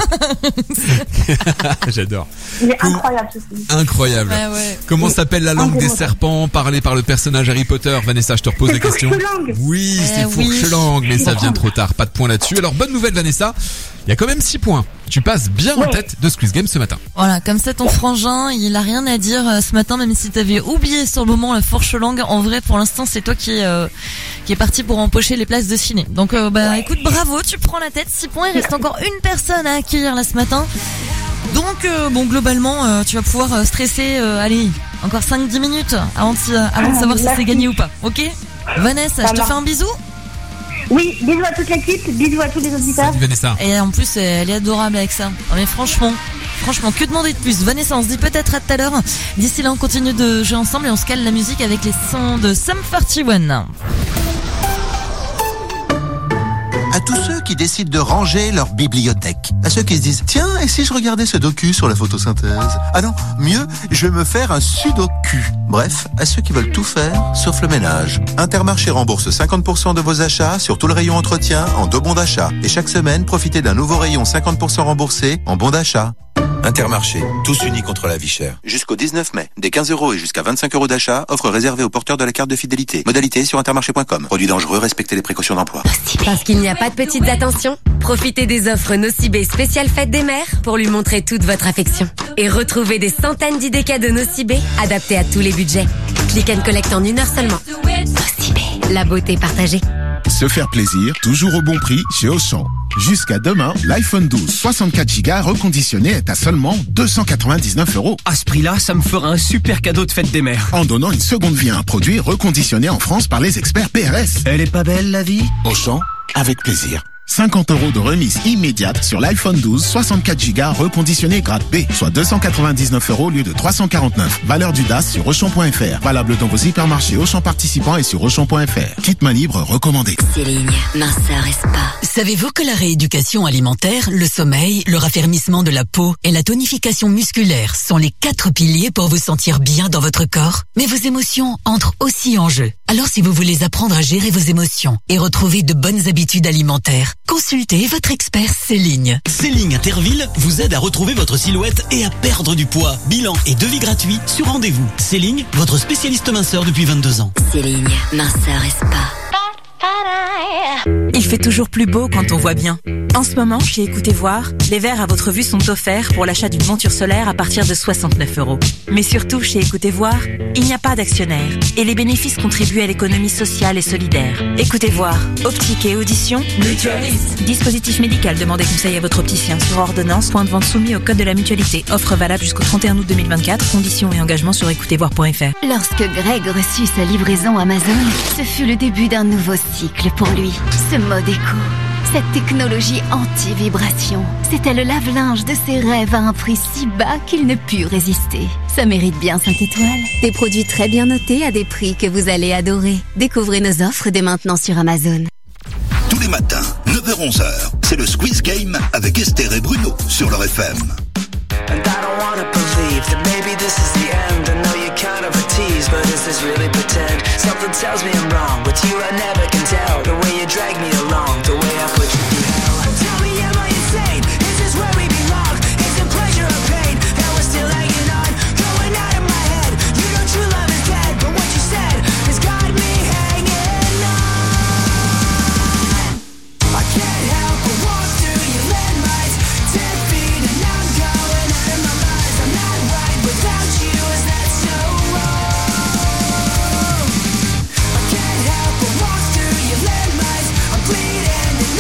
J'adore. Il est incroyable, ce film. Incroyable. Ouais. Comment s'appelle la langue des serpents parlée par le personnage Harry Potter? Vanessa, je te repose la question. Oui, c'est fourche-langue, mais ça vient trop tard. Pas de point là-dessus. Alors, bonne nouvelle, Vanessa. Il y a quand même 6 points. Tu passes bien en tête de Squeeze Game ce matin. Voilà, comme ça ton frangin, il a rien à dire ce matin, même si t'avais oublié sur le moment la fourche-langue. En vrai, pour l'instant, c'est toi qui est parti pour empocher les places de ciné. Donc, écoute, bravo, tu prends la tête. 6 points, il reste encore une personne à accueillir là ce matin. Donc, globalement, tu vas pouvoir stresser, allez, encore 5-10 minutes avant de savoir si c'est gagné ou pas. Ok? Vanessa, je te fais un bisou. Oui, bisous à toute l'équipe, bisous à tous les auditeurs. Salut Vanessa. Et en plus, elle est adorable avec ça. Non, mais franchement, que demander de plus? Vanessa, on se dit peut-être à tout à l'heure. D'ici là, on continue de jouer ensemble et on se cale la musique avec les sons de Sum 41. À tous ceux qui décident de ranger leur bibliothèque. À ceux qui se disent, tiens, et si je regardais ce docu sur la photosynthèse? Ah non, mieux, je vais me faire un sudoku. Bref, à ceux qui veulent tout faire, sauf le ménage. Intermarché rembourse 50% de vos achats sur tout le rayon entretien en 2 bons d'achat. Et chaque semaine, profitez d'un nouveau rayon 50% remboursé en bons d'achat. Intermarché, tous unis contre la vie chère. Jusqu'au 19 mai, des 15 € et jusqu'à 25 € d'achat, offre réservée aux porteurs de la carte de fidélité. Modalité sur intermarché.com. Produit dangereux, respectez les précautions d'emploi. Parce qu'il n'y a pas de petites attentions, profitez des offres Nocibé spéciale fête des mères pour lui montrer toute votre affection. Et retrouvez des centaines d'idées cadeaux Nocibé adaptés à tous les budgets. Click and collect en 1 heure seulement. Nocibé, la beauté partagée. Se faire plaisir, toujours au bon prix chez Auchan. Jusqu'à demain, l'iPhone 12 64 Go reconditionné est à seulement 299 €. À ce prix-là, ça me fera un super cadeau de fête des mères. En donnant une seconde vie à un produit reconditionné en France par les experts PRS. Elle est pas belle, la vie? Auchan, avec plaisir. 50 € de remise immédiate sur l'iPhone 12 64 Go reconditionné grade B, soit 299 € au lieu de 349. Valeur du DAS sur Auchan.fr. Valable dans vos hypermarchés Auchan participants et sur Auchan.fr. Kit main libre recommandé. Céline, minceur et spa. Savez-vous que la rééducation alimentaire, le sommeil, le raffermissement de la peau et la tonification musculaire sont les 4 piliers pour vous sentir bien dans votre corps? Mais vos émotions entrent aussi en jeu. Alors si vous voulez apprendre à gérer vos émotions et retrouver de bonnes habitudes alimentaires, consultez votre expert Céline. Céline Interville vous aide à retrouver votre silhouette et à perdre du poids. Bilan et devis gratuit sur rendez-vous. Céline, votre spécialiste minceur depuis 22 ans. Céline, minceur et spa. Il fait toujours plus beau quand on voit bien. En ce moment, chez Écoutez Voir, les verres à votre vue sont offerts pour l'achat d'une monture solaire à partir de 69 €. Mais surtout, chez Écoutez Voir, il n'y a pas d'actionnaire et les bénéfices contribuent à l'économie sociale et solidaire. Écoutez Voir, optique et audition, mutualiste. Dispositif médical, demandez conseil à votre opticien sur ordonnance, point de vente soumis au code de la mutualité. Offre valable jusqu'au 31 août 2024, conditions et engagements sur écoutezvoir.fr. Lorsque Greg reçut sa livraison Amazon, ce fut le début d'un nouveau cycle pour lui. Ce mode éco, cette technologie anti-vibration, c'était le lave-linge de ses rêves à un prix si bas qu'il ne put résister. Ça mérite bien 5 étoiles. Des produits très bien notés à des prix que vous allez adorer. Découvrez nos offres dès maintenant sur Amazon. Tous les matins, 9h-11h, c'est le Squeeze Game avec Esther et Bruno sur leur FM. And I don't wanna believe that maybe this is the end. I know you're kind of a tease, but is this really pretend? Something tells me I'm wrong. With you I never can tell. The way you drag me along, the way I put you through hell. Tell me, am I insane? Is this where we belong? Is it pleasure or pain that we're still hanging on? Going out of my head. You know true love is dead, but what you said has got me hanging on. I can't help but walk through your landmines. 10 feet and I'm going out of my mind. I'm not right without you, is that so wrong? I can't help but walk through your landmines. I'm bleeding and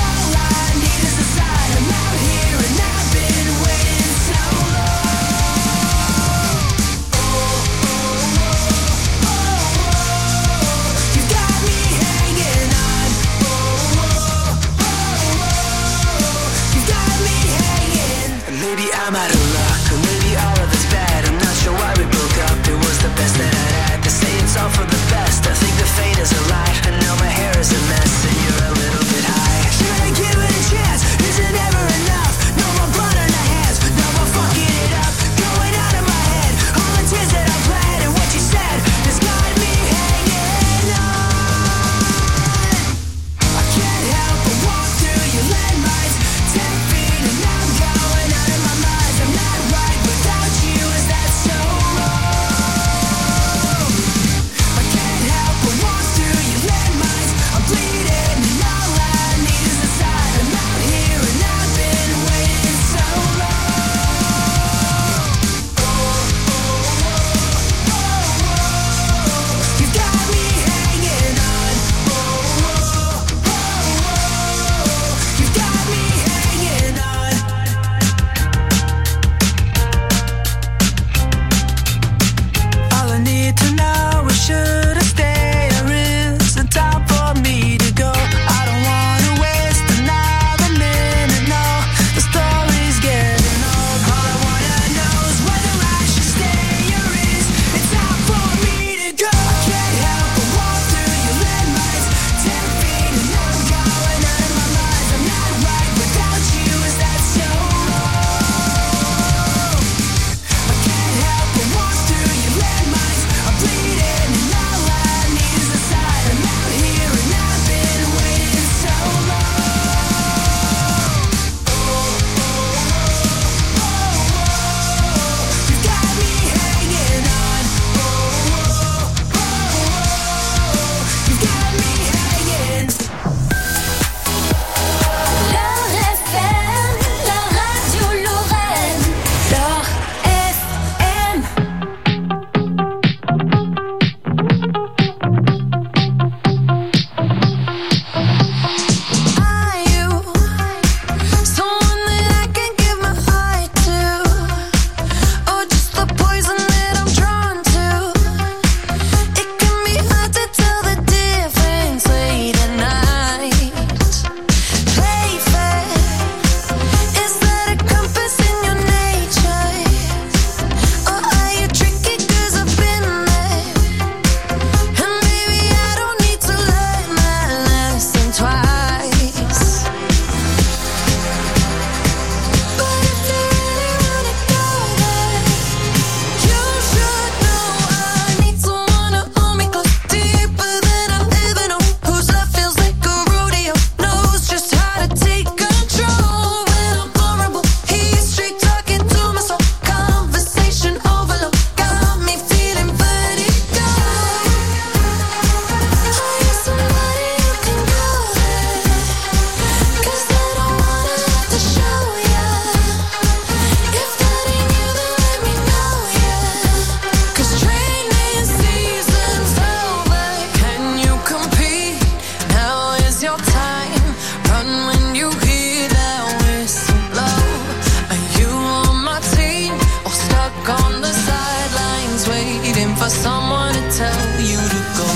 for someone to tell you to go.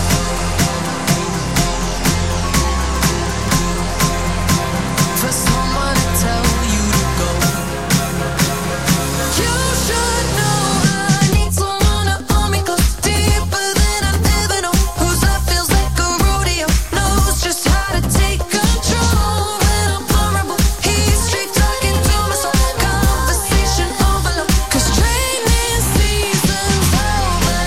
For someone to tell you to go. You should know I need someone to hold me close, deeper than I've ever known. Whose love feels like a rodeo, knows just how to take control. When I'm vulnerable, he's straight talking to my soul. Conversation overload, 'cause training season's over.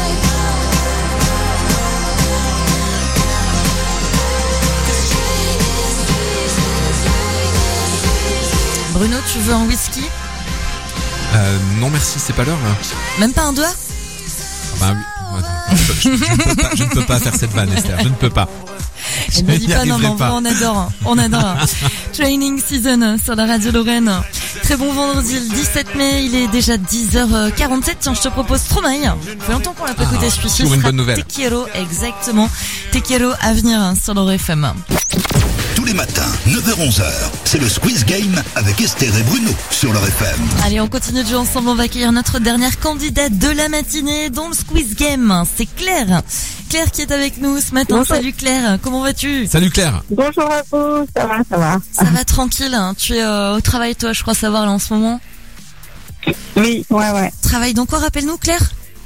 Bruno, tu veux un whisky? Non merci, c'est pas l'heure là. Même pas un doigt? Bah oui. Je ne peux pas faire cette vanne, Esther. Je ne peux pas. Elle ne dit pas non, mais en vrai, on adore. On adore. Training Season sur la radio Lorraine. Très bon vendredi, le 17 mai, il est déjà 10h47. Tiens, je te propose Stromae. Ça fait longtemps qu'on l'a pas écouté celui-ci. Toujours une bonne nouvelle. Te Quiero, exactement. Te Quiero à venir sur l'Or FM. Tous les matins, 9h-11h, c'est le Squeeze Game avec Esther et Bruno sur leur FM. Allez, on continue de jouer ensemble. On va accueillir notre dernière candidate de la matinée dans le Squeeze Game. C'est Claire. Claire qui est avec nous ce matin. Bonjour. Salut Claire, comment vas-tu? Salut Claire. Bonjour à vous, ça va, ça va. Ça va tranquille, hein. Tu es au travail toi, je crois savoir là en ce moment. Oui, ouais. Travail dans quoi, rappelle-nous Claire?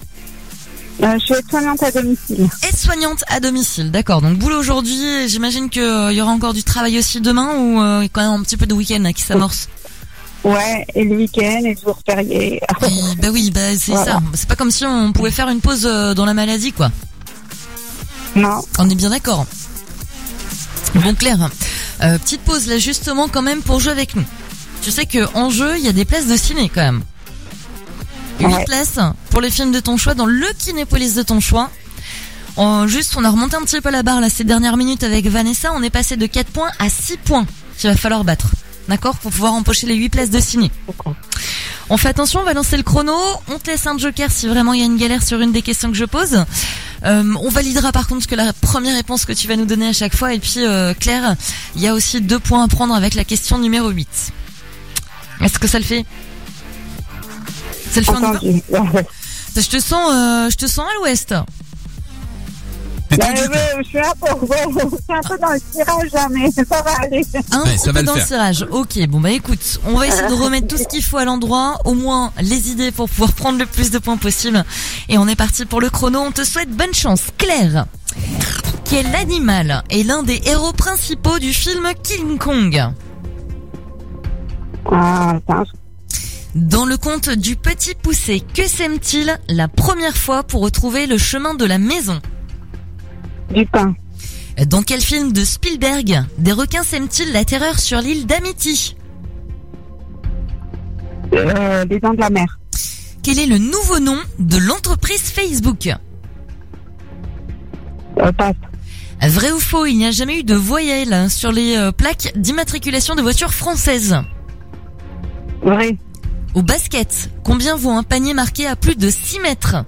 Je suis aide-soignante à domicile. Aide-soignante à domicile, d'accord. Donc boulot aujourd'hui, j'imagine qu'il y aura encore du travail aussi demain ou quand même un petit peu de week-end là, qui s'amorce? Ouais, et le week-end et le jour férié. Oui, c'est voilà. ça. C'est pas comme si on pouvait faire une pause dans la maladie, quoi. Non. On est bien d'accord. Bon Claire, petite pause là justement quand même pour jouer avec nous. Tu sais que en jeu, il y a des places de ciné quand même. 8 places pour les films de ton choix dans le Kinépolis de ton choix. On a remonté un petit peu la barre là ces dernières minutes avec Vanessa. On est passé de 4 points à 6 points qu'il va falloir battre. D'accord? Pour pouvoir empocher les 8 places de ciné. On fait attention, on va lancer le chrono. On te laisse un joker si vraiment il y a une galère sur une des questions que je pose. On validera par contre que la première réponse que tu vas nous donner à chaque fois. Et puis Claire, il y a aussi 2 points à prendre avec la question numéro 8. Est-ce que ça le fait? C'est le fin du Je te sens à l'ouest. Je suis un peu dans le tirage, mais ça va aller. Ça va le dans le faire. tirage. Ok, bon bah écoute, on va essayer de remettre tout ce qu'il faut à l'endroit, au moins les idées pour pouvoir prendre le plus de points possible. Et on est parti pour le chrono. On te souhaite bonne chance, Claire. Quel animal est l'un des héros principaux du film King Kong? Dans le conte du Petit Poucet, que sème-t-il la première fois pour retrouver le chemin de la maison? Du pain. Dans quel film de Spielberg des requins sèment-ils la terreur sur l'île d'Amity? Les dents de la mer. Quel est le nouveau nom de l'entreprise Facebook? Passe. Vrai ou faux, il n'y a jamais eu de voyelles sur les plaques d'immatriculation de voitures françaises? Vrai. Au basket, combien vaut un panier marqué à plus de 6 mètres?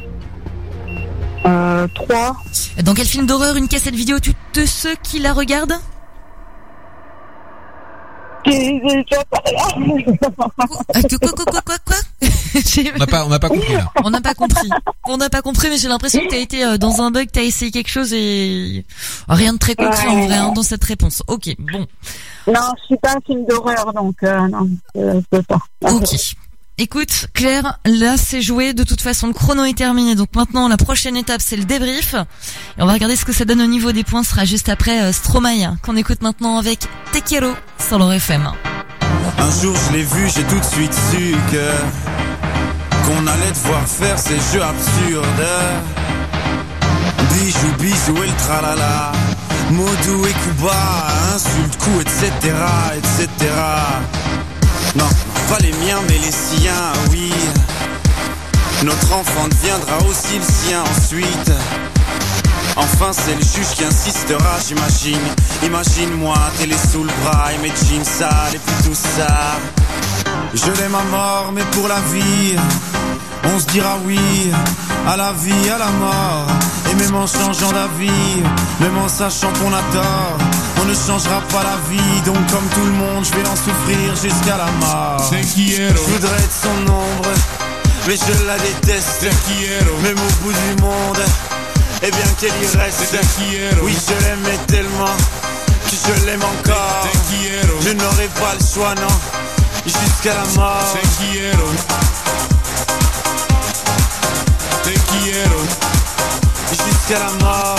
3. Dans quel film d'horreur une cassette vidéo tue de ceux qui la regardent? Quoi? On n'a pas compris là. On n'a pas compris, mais j'ai l'impression que t'as été dans un bug, t'as essayé quelque chose et rien de très concret en vrai dans cette réponse. Ok, bon. Non, je suis pas un film d'horreur, donc non, je peux pas. Ok. Écoute, Claire, là c'est joué. De toute façon, le chrono est terminé. Donc maintenant, la prochaine étape, c'est le débrief. Et on va regarder ce que ça donne au niveau des points. Ce sera juste après Stromae, qu'on écoute maintenant avec Te Quiero sur l'Or FM. Un jour je l'ai vu, j'ai tout de suite su qu'on allait devoir faire ces jeux absurdes. Bisous et le tralala, Modou et Kuba, insulte, coup, etc. Non, pas les miens mais les siens, oui. Notre enfant deviendra aussi le sien ensuite. Enfin c'est le juge qui insistera, j'imagine. Imagine-moi, télé sous le bras et mes jeans sales et puis tout ça. Je l'aime à mort mais pour la vie on se dira oui à la vie, à la mort. Et même en changeant d'avis, même en sachant qu'on a tort, on ne changera pas la vie. Donc comme tout le monde, je vais en souffrir jusqu'à la mort. Je voudrais être son ombre, mais je la déteste. Même au bout du monde, eh bien qu'elle y reste. Oui, je l'aimais tellement que je l'aime encore. Je n'aurai pas le choix, non, jusqu'à la mort. Jusqu'à la mort.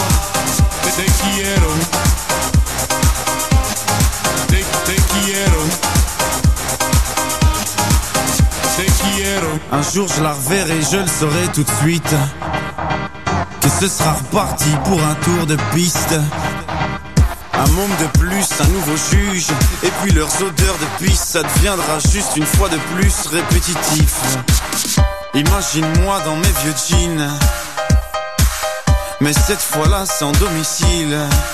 Un jour je la reverrai, je le saurai tout de suite, que ce sera reparti pour un tour de piste. Un môme de plus, un nouveau juge, et puis leurs odeurs de pisse, ça deviendra juste une fois de plus répétitif. Imagine-moi dans mes vieux jeans, mais cette fois-là sans domicile.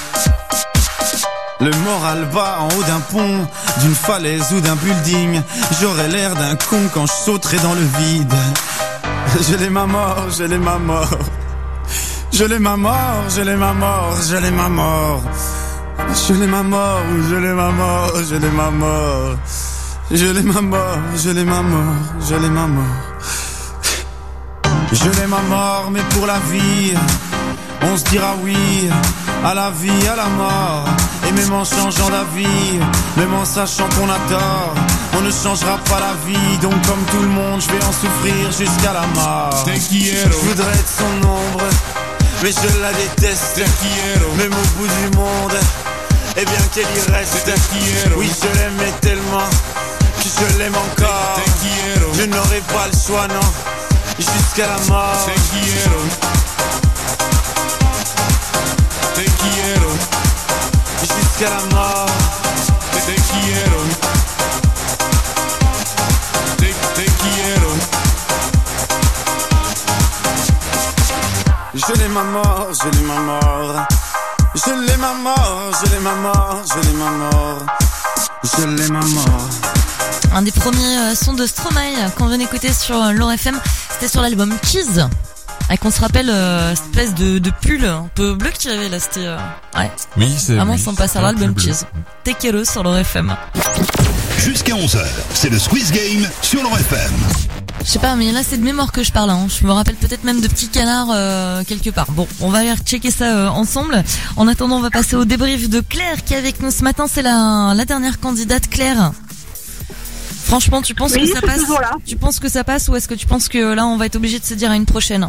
Le moral bas en haut d'un pont, d'une falaise ou d'un building. J'aurais l'air d'un con quand je sauterai dans le vide. Je l'aime à mort, je l'aime à mort. Je l'aime à mort, je l'aime à mort, je l'aime à mort. Je l'aime à mort, je l'aime à mort, je l'aime à mort. Je l'aime à mort, je l'aime à mort, je l'aime à mort. Je l'aime à mort, mais pour la vie, on se dira oui à la vie, à la mort. Et même en changeant d'avis, même en sachant qu'on a tort, on ne changera pas la vie. Donc comme tout le monde, je vais en souffrir jusqu'à la mort. Je voudrais être son ombre, mais je la déteste. Même au bout du monde, eh bien qu'elle y reste. Oui, je l'aimais tellement que je l'aime encore. Je n'aurai pas le choix, non, jusqu'à la mort. Jusqu'à la mort. Je l'aime à mort, je l'aime à mort. Je l'aime à mort, je l'aime à mort, je l'aime à mort. Je l'aime à mort. Un des premiers sons de Stromae qu'on vient d'écouter sur l'Or FM, c'était sur l'album Cheese. Et qu'on se rappelle espèce de pull un peu bleu que tu avais là, c'était ouais. Oui, c'est vraiment sympa, sur l'album Cheese. Te quiero sur l'Or FM. Jusqu'à 11h, c'est le Squeeze Game sur l'Or FM. Je sais pas, mais là c'est de mémoire que je parle, hein. Je me rappelle peut-être même de petits canards quelque part. Bon, on va aller checker ça ensemble. En attendant, on va passer au débrief de Claire qui est avec nous ce matin. C'est la dernière candidate. Claire, franchement, tu penses que ça passe? Tu penses que ça passe, ou est-ce que tu penses que là on va être obligé de se dire à une prochaine?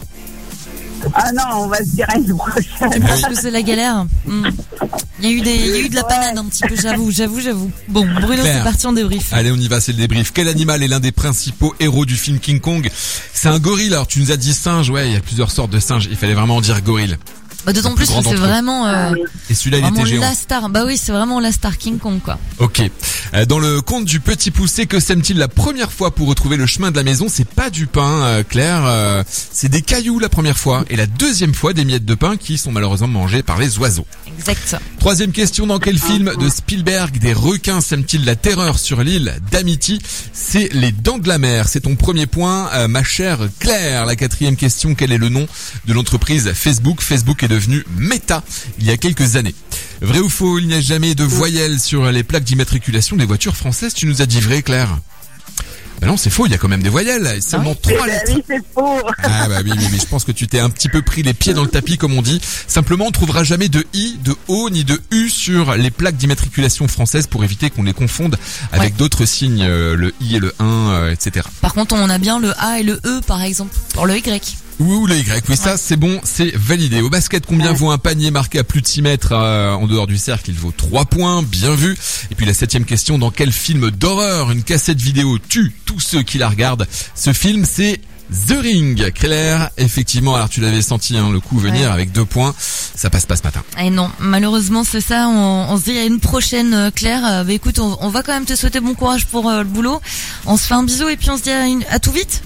Ah non, on va se dire à une prochaine. Tu penses que c'est la galère? Il y a eu de la panade un petit peu, j'avoue. Bon, Bruno, Claire, c'est parti en débrief. Allez, on y va, c'est le débrief. Quel animal est l'un des principaux héros du film King Kong? C'est un gorille. Alors tu nous as dit singe, ouais, il y a plusieurs sortes de singes. Il fallait vraiment dire gorille. Bah, d'autant plus que c'est vraiment et celui-là, il était géant. La star. Bah oui, c'est vraiment la star King Kong, quoi. Ok. Dans le conte du petit poussé, que sème-t-il la première fois pour retrouver le chemin de la maison? C'est pas du pain, Claire. C'est des cailloux la première fois, et la deuxième fois des miettes de pain qui sont malheureusement mangées par les oiseaux. Exact. Troisième question, dans quel film de Spielberg des requins sèment-ils la terreur sur l'île d'Amity? C'est Les Dents de la Mer. C'est ton premier point, ma chère Claire. La quatrième question, quel est le nom de l'entreprise Facebook? Facebook est devenu Meta il y a quelques années. Vrai ou faux, il n'y a jamais de voyelles sur les plaques d'immatriculation des voitures françaises? Tu nous as dit vrai, Claire? Ben non, c'est faux, il y a quand même des voyelles, seulement 3 lettres. Oui, c'est faux. Ah bah oui, mais je pense que tu t'es un petit peu pris les pieds dans le tapis, comme on dit. Simplement, on ne trouvera jamais de I, de O, ni de U sur les plaques d'immatriculation françaises pour éviter qu'on les confonde avec d'autres signes, le I et le 1, etc. Par contre, on a bien le A et le E, par exemple, pour le Y. Ou le Y, oui, ça c'est bon, c'est validé. Au basket, combien vaut un panier marqué à plus de 6 mètres en dehors du cercle? Il vaut 3 points, bien vu. Et puis la 7e question, dans quel film d'horreur une cassette vidéo tue tous ceux qui la regardent? Ce film, c'est The Ring. Claire, effectivement, alors tu l'avais senti le coup venir avec 2 points, ça passe pas ce matin. Et non, malheureusement c'est ça, on se dit à une prochaine, Claire. Bah écoute, on va quand même te souhaiter bon courage pour le boulot. On se fait un bisou et puis on se dit à tout vite.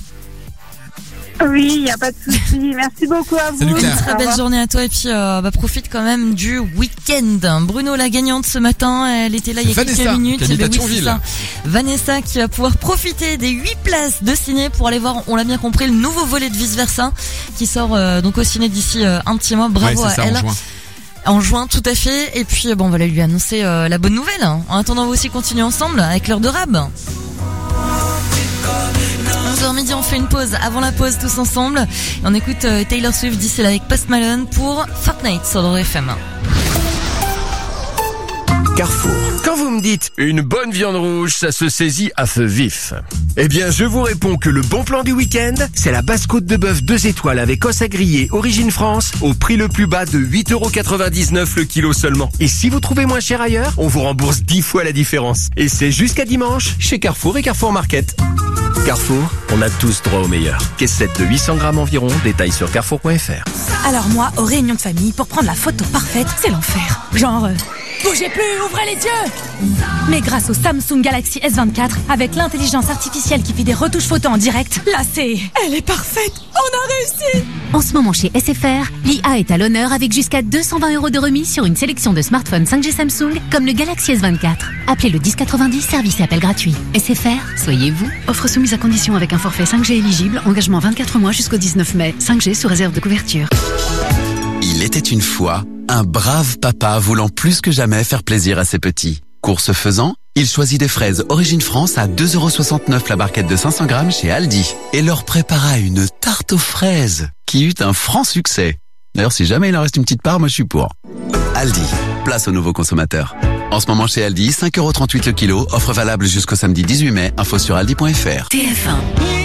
Oui, il n'y a pas de souci. Merci beaucoup à vous. Salut Claire. Très belle journée à toi et puis profite quand même du week-end. Bruno, la gagnante ce matin, elle était là il y a quelques minutes. Qui habite à Thionville. Vanessa qui va pouvoir profiter des 8 places de ciné pour aller voir, on l'a bien compris, le nouveau volet de Vice Versa qui sort donc au ciné d'ici un petit mois. Bravo à elle. En juin, tout à fait. Et puis bon, on va lui annoncer la bonne nouvelle. En attendant, vous aussi continuez ensemble avec l'heure de rab. 11h midi, on fait une pause. Avant la pause, tous ensemble, on écoute Taylor Swift d'ici là avec Post Malone pour Fortnite sur le FM. Carrefour. Quand vous me dites une bonne viande rouge, ça se saisit à feu vif. Eh bien, je vous réponds que le bon plan du week-end, c'est la basse-côte de bœuf 2 étoiles avec os à griller Origine France au prix le plus bas de 8,99€ le kilo seulement. Et si vous trouvez moins cher ailleurs, on vous rembourse 10 fois la différence. Et c'est jusqu'à dimanche chez Carrefour et Carrefour Market. Carrefour, on a tous droit au meilleur. Caisse 7 de 800 grammes environ, détails sur carrefour.fr. Alors moi, aux réunions de famille, pour prendre la photo parfaite, c'est l'enfer. Genre... bougez plus, ouvrez les yeux! Mais grâce au Samsung Galaxy S24, avec l'intelligence artificielle qui fait des retouches photos en direct, là c'est... elle est parfaite! On a réussi! En ce moment chez SFR, l'IA est à l'honneur avec jusqu'à 220€ de remise sur une sélection de smartphones 5G Samsung comme le Galaxy S24. Appelez le 1090, service et appel gratuit. SFR, soyez vous. Offre soumise à condition avec un forfait 5G éligible, engagement 24 mois jusqu'au 19 mai. 5G sous réserve de couverture. Il était une fois un brave papa voulant plus que jamais faire plaisir à ses petits. Course faisant, il choisit des fraises Origine France à 2,69€ la barquette de 500 grammes chez Aldi et leur prépara une tarte aux fraises qui eut un franc succès. D'ailleurs, si jamais il en reste une petite part, moi je suis pour. Aldi, place aux nouveaux consommateurs. En ce moment chez Aldi, 5,38€ le kilo, offre valable jusqu'au samedi 18 mai, info sur aldi.fr. TF1.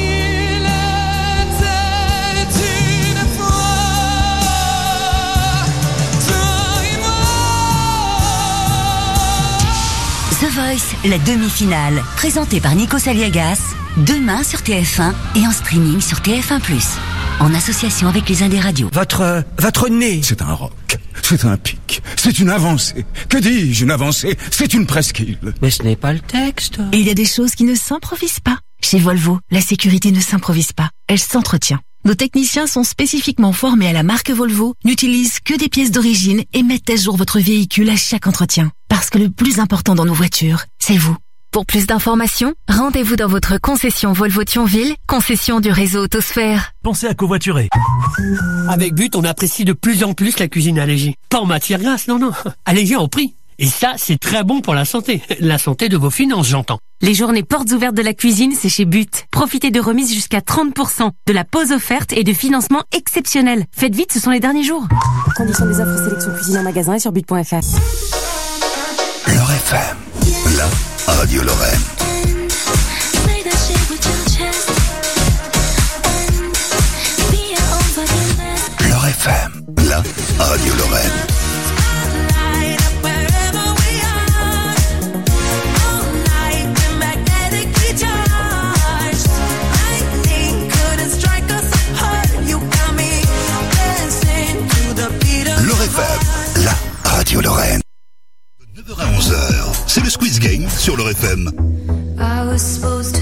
The Voice, la demi-finale, présentée par Nico Saliagas, demain sur TF1 et en streaming sur TF1+, en association avec les Indes Radios. Votre nez. C'est un roc, c'est un pic, c'est une avancée. Que dis-je, une avancée? C'est une presqu'île. Mais ce n'est pas le texte. Il y a des choses qui ne s'improvisent pas. Chez Volvo, la sécurité ne s'improvise pas, elle s'entretient. Nos techniciens sont spécifiquement formés à la marque Volvo, n'utilisent que des pièces d'origine et mettent à jour votre véhicule à chaque entretien. Parce que le plus important dans nos voitures, c'est vous. Pour plus d'informations, rendez-vous dans votre concession Volvo Thionville, concession du réseau Autosphère. Pensez à covoiturer. Avec But, on apprécie de plus en plus la cuisine allégée. Pas en matière grasse, non. Allégée en prix. Et ça, c'est très bon pour la santé. La santé de vos finances, j'entends. Les journées portes ouvertes de la cuisine, c'est chez But. Profitez de remises jusqu'à 30%, de la pause offerte et de financement exceptionnel. Faites vite, ce sont les derniers jours. Conditions des offres sélection cuisine en magasin et sur but.fr. L'Or FM, la radio Lorraine. L'Or FM, la radio Lorraine. L'Or FM, la radio Lorraine. De 9h à 11h, c'est le Squeeze Game sur l'Or FM. I was supposed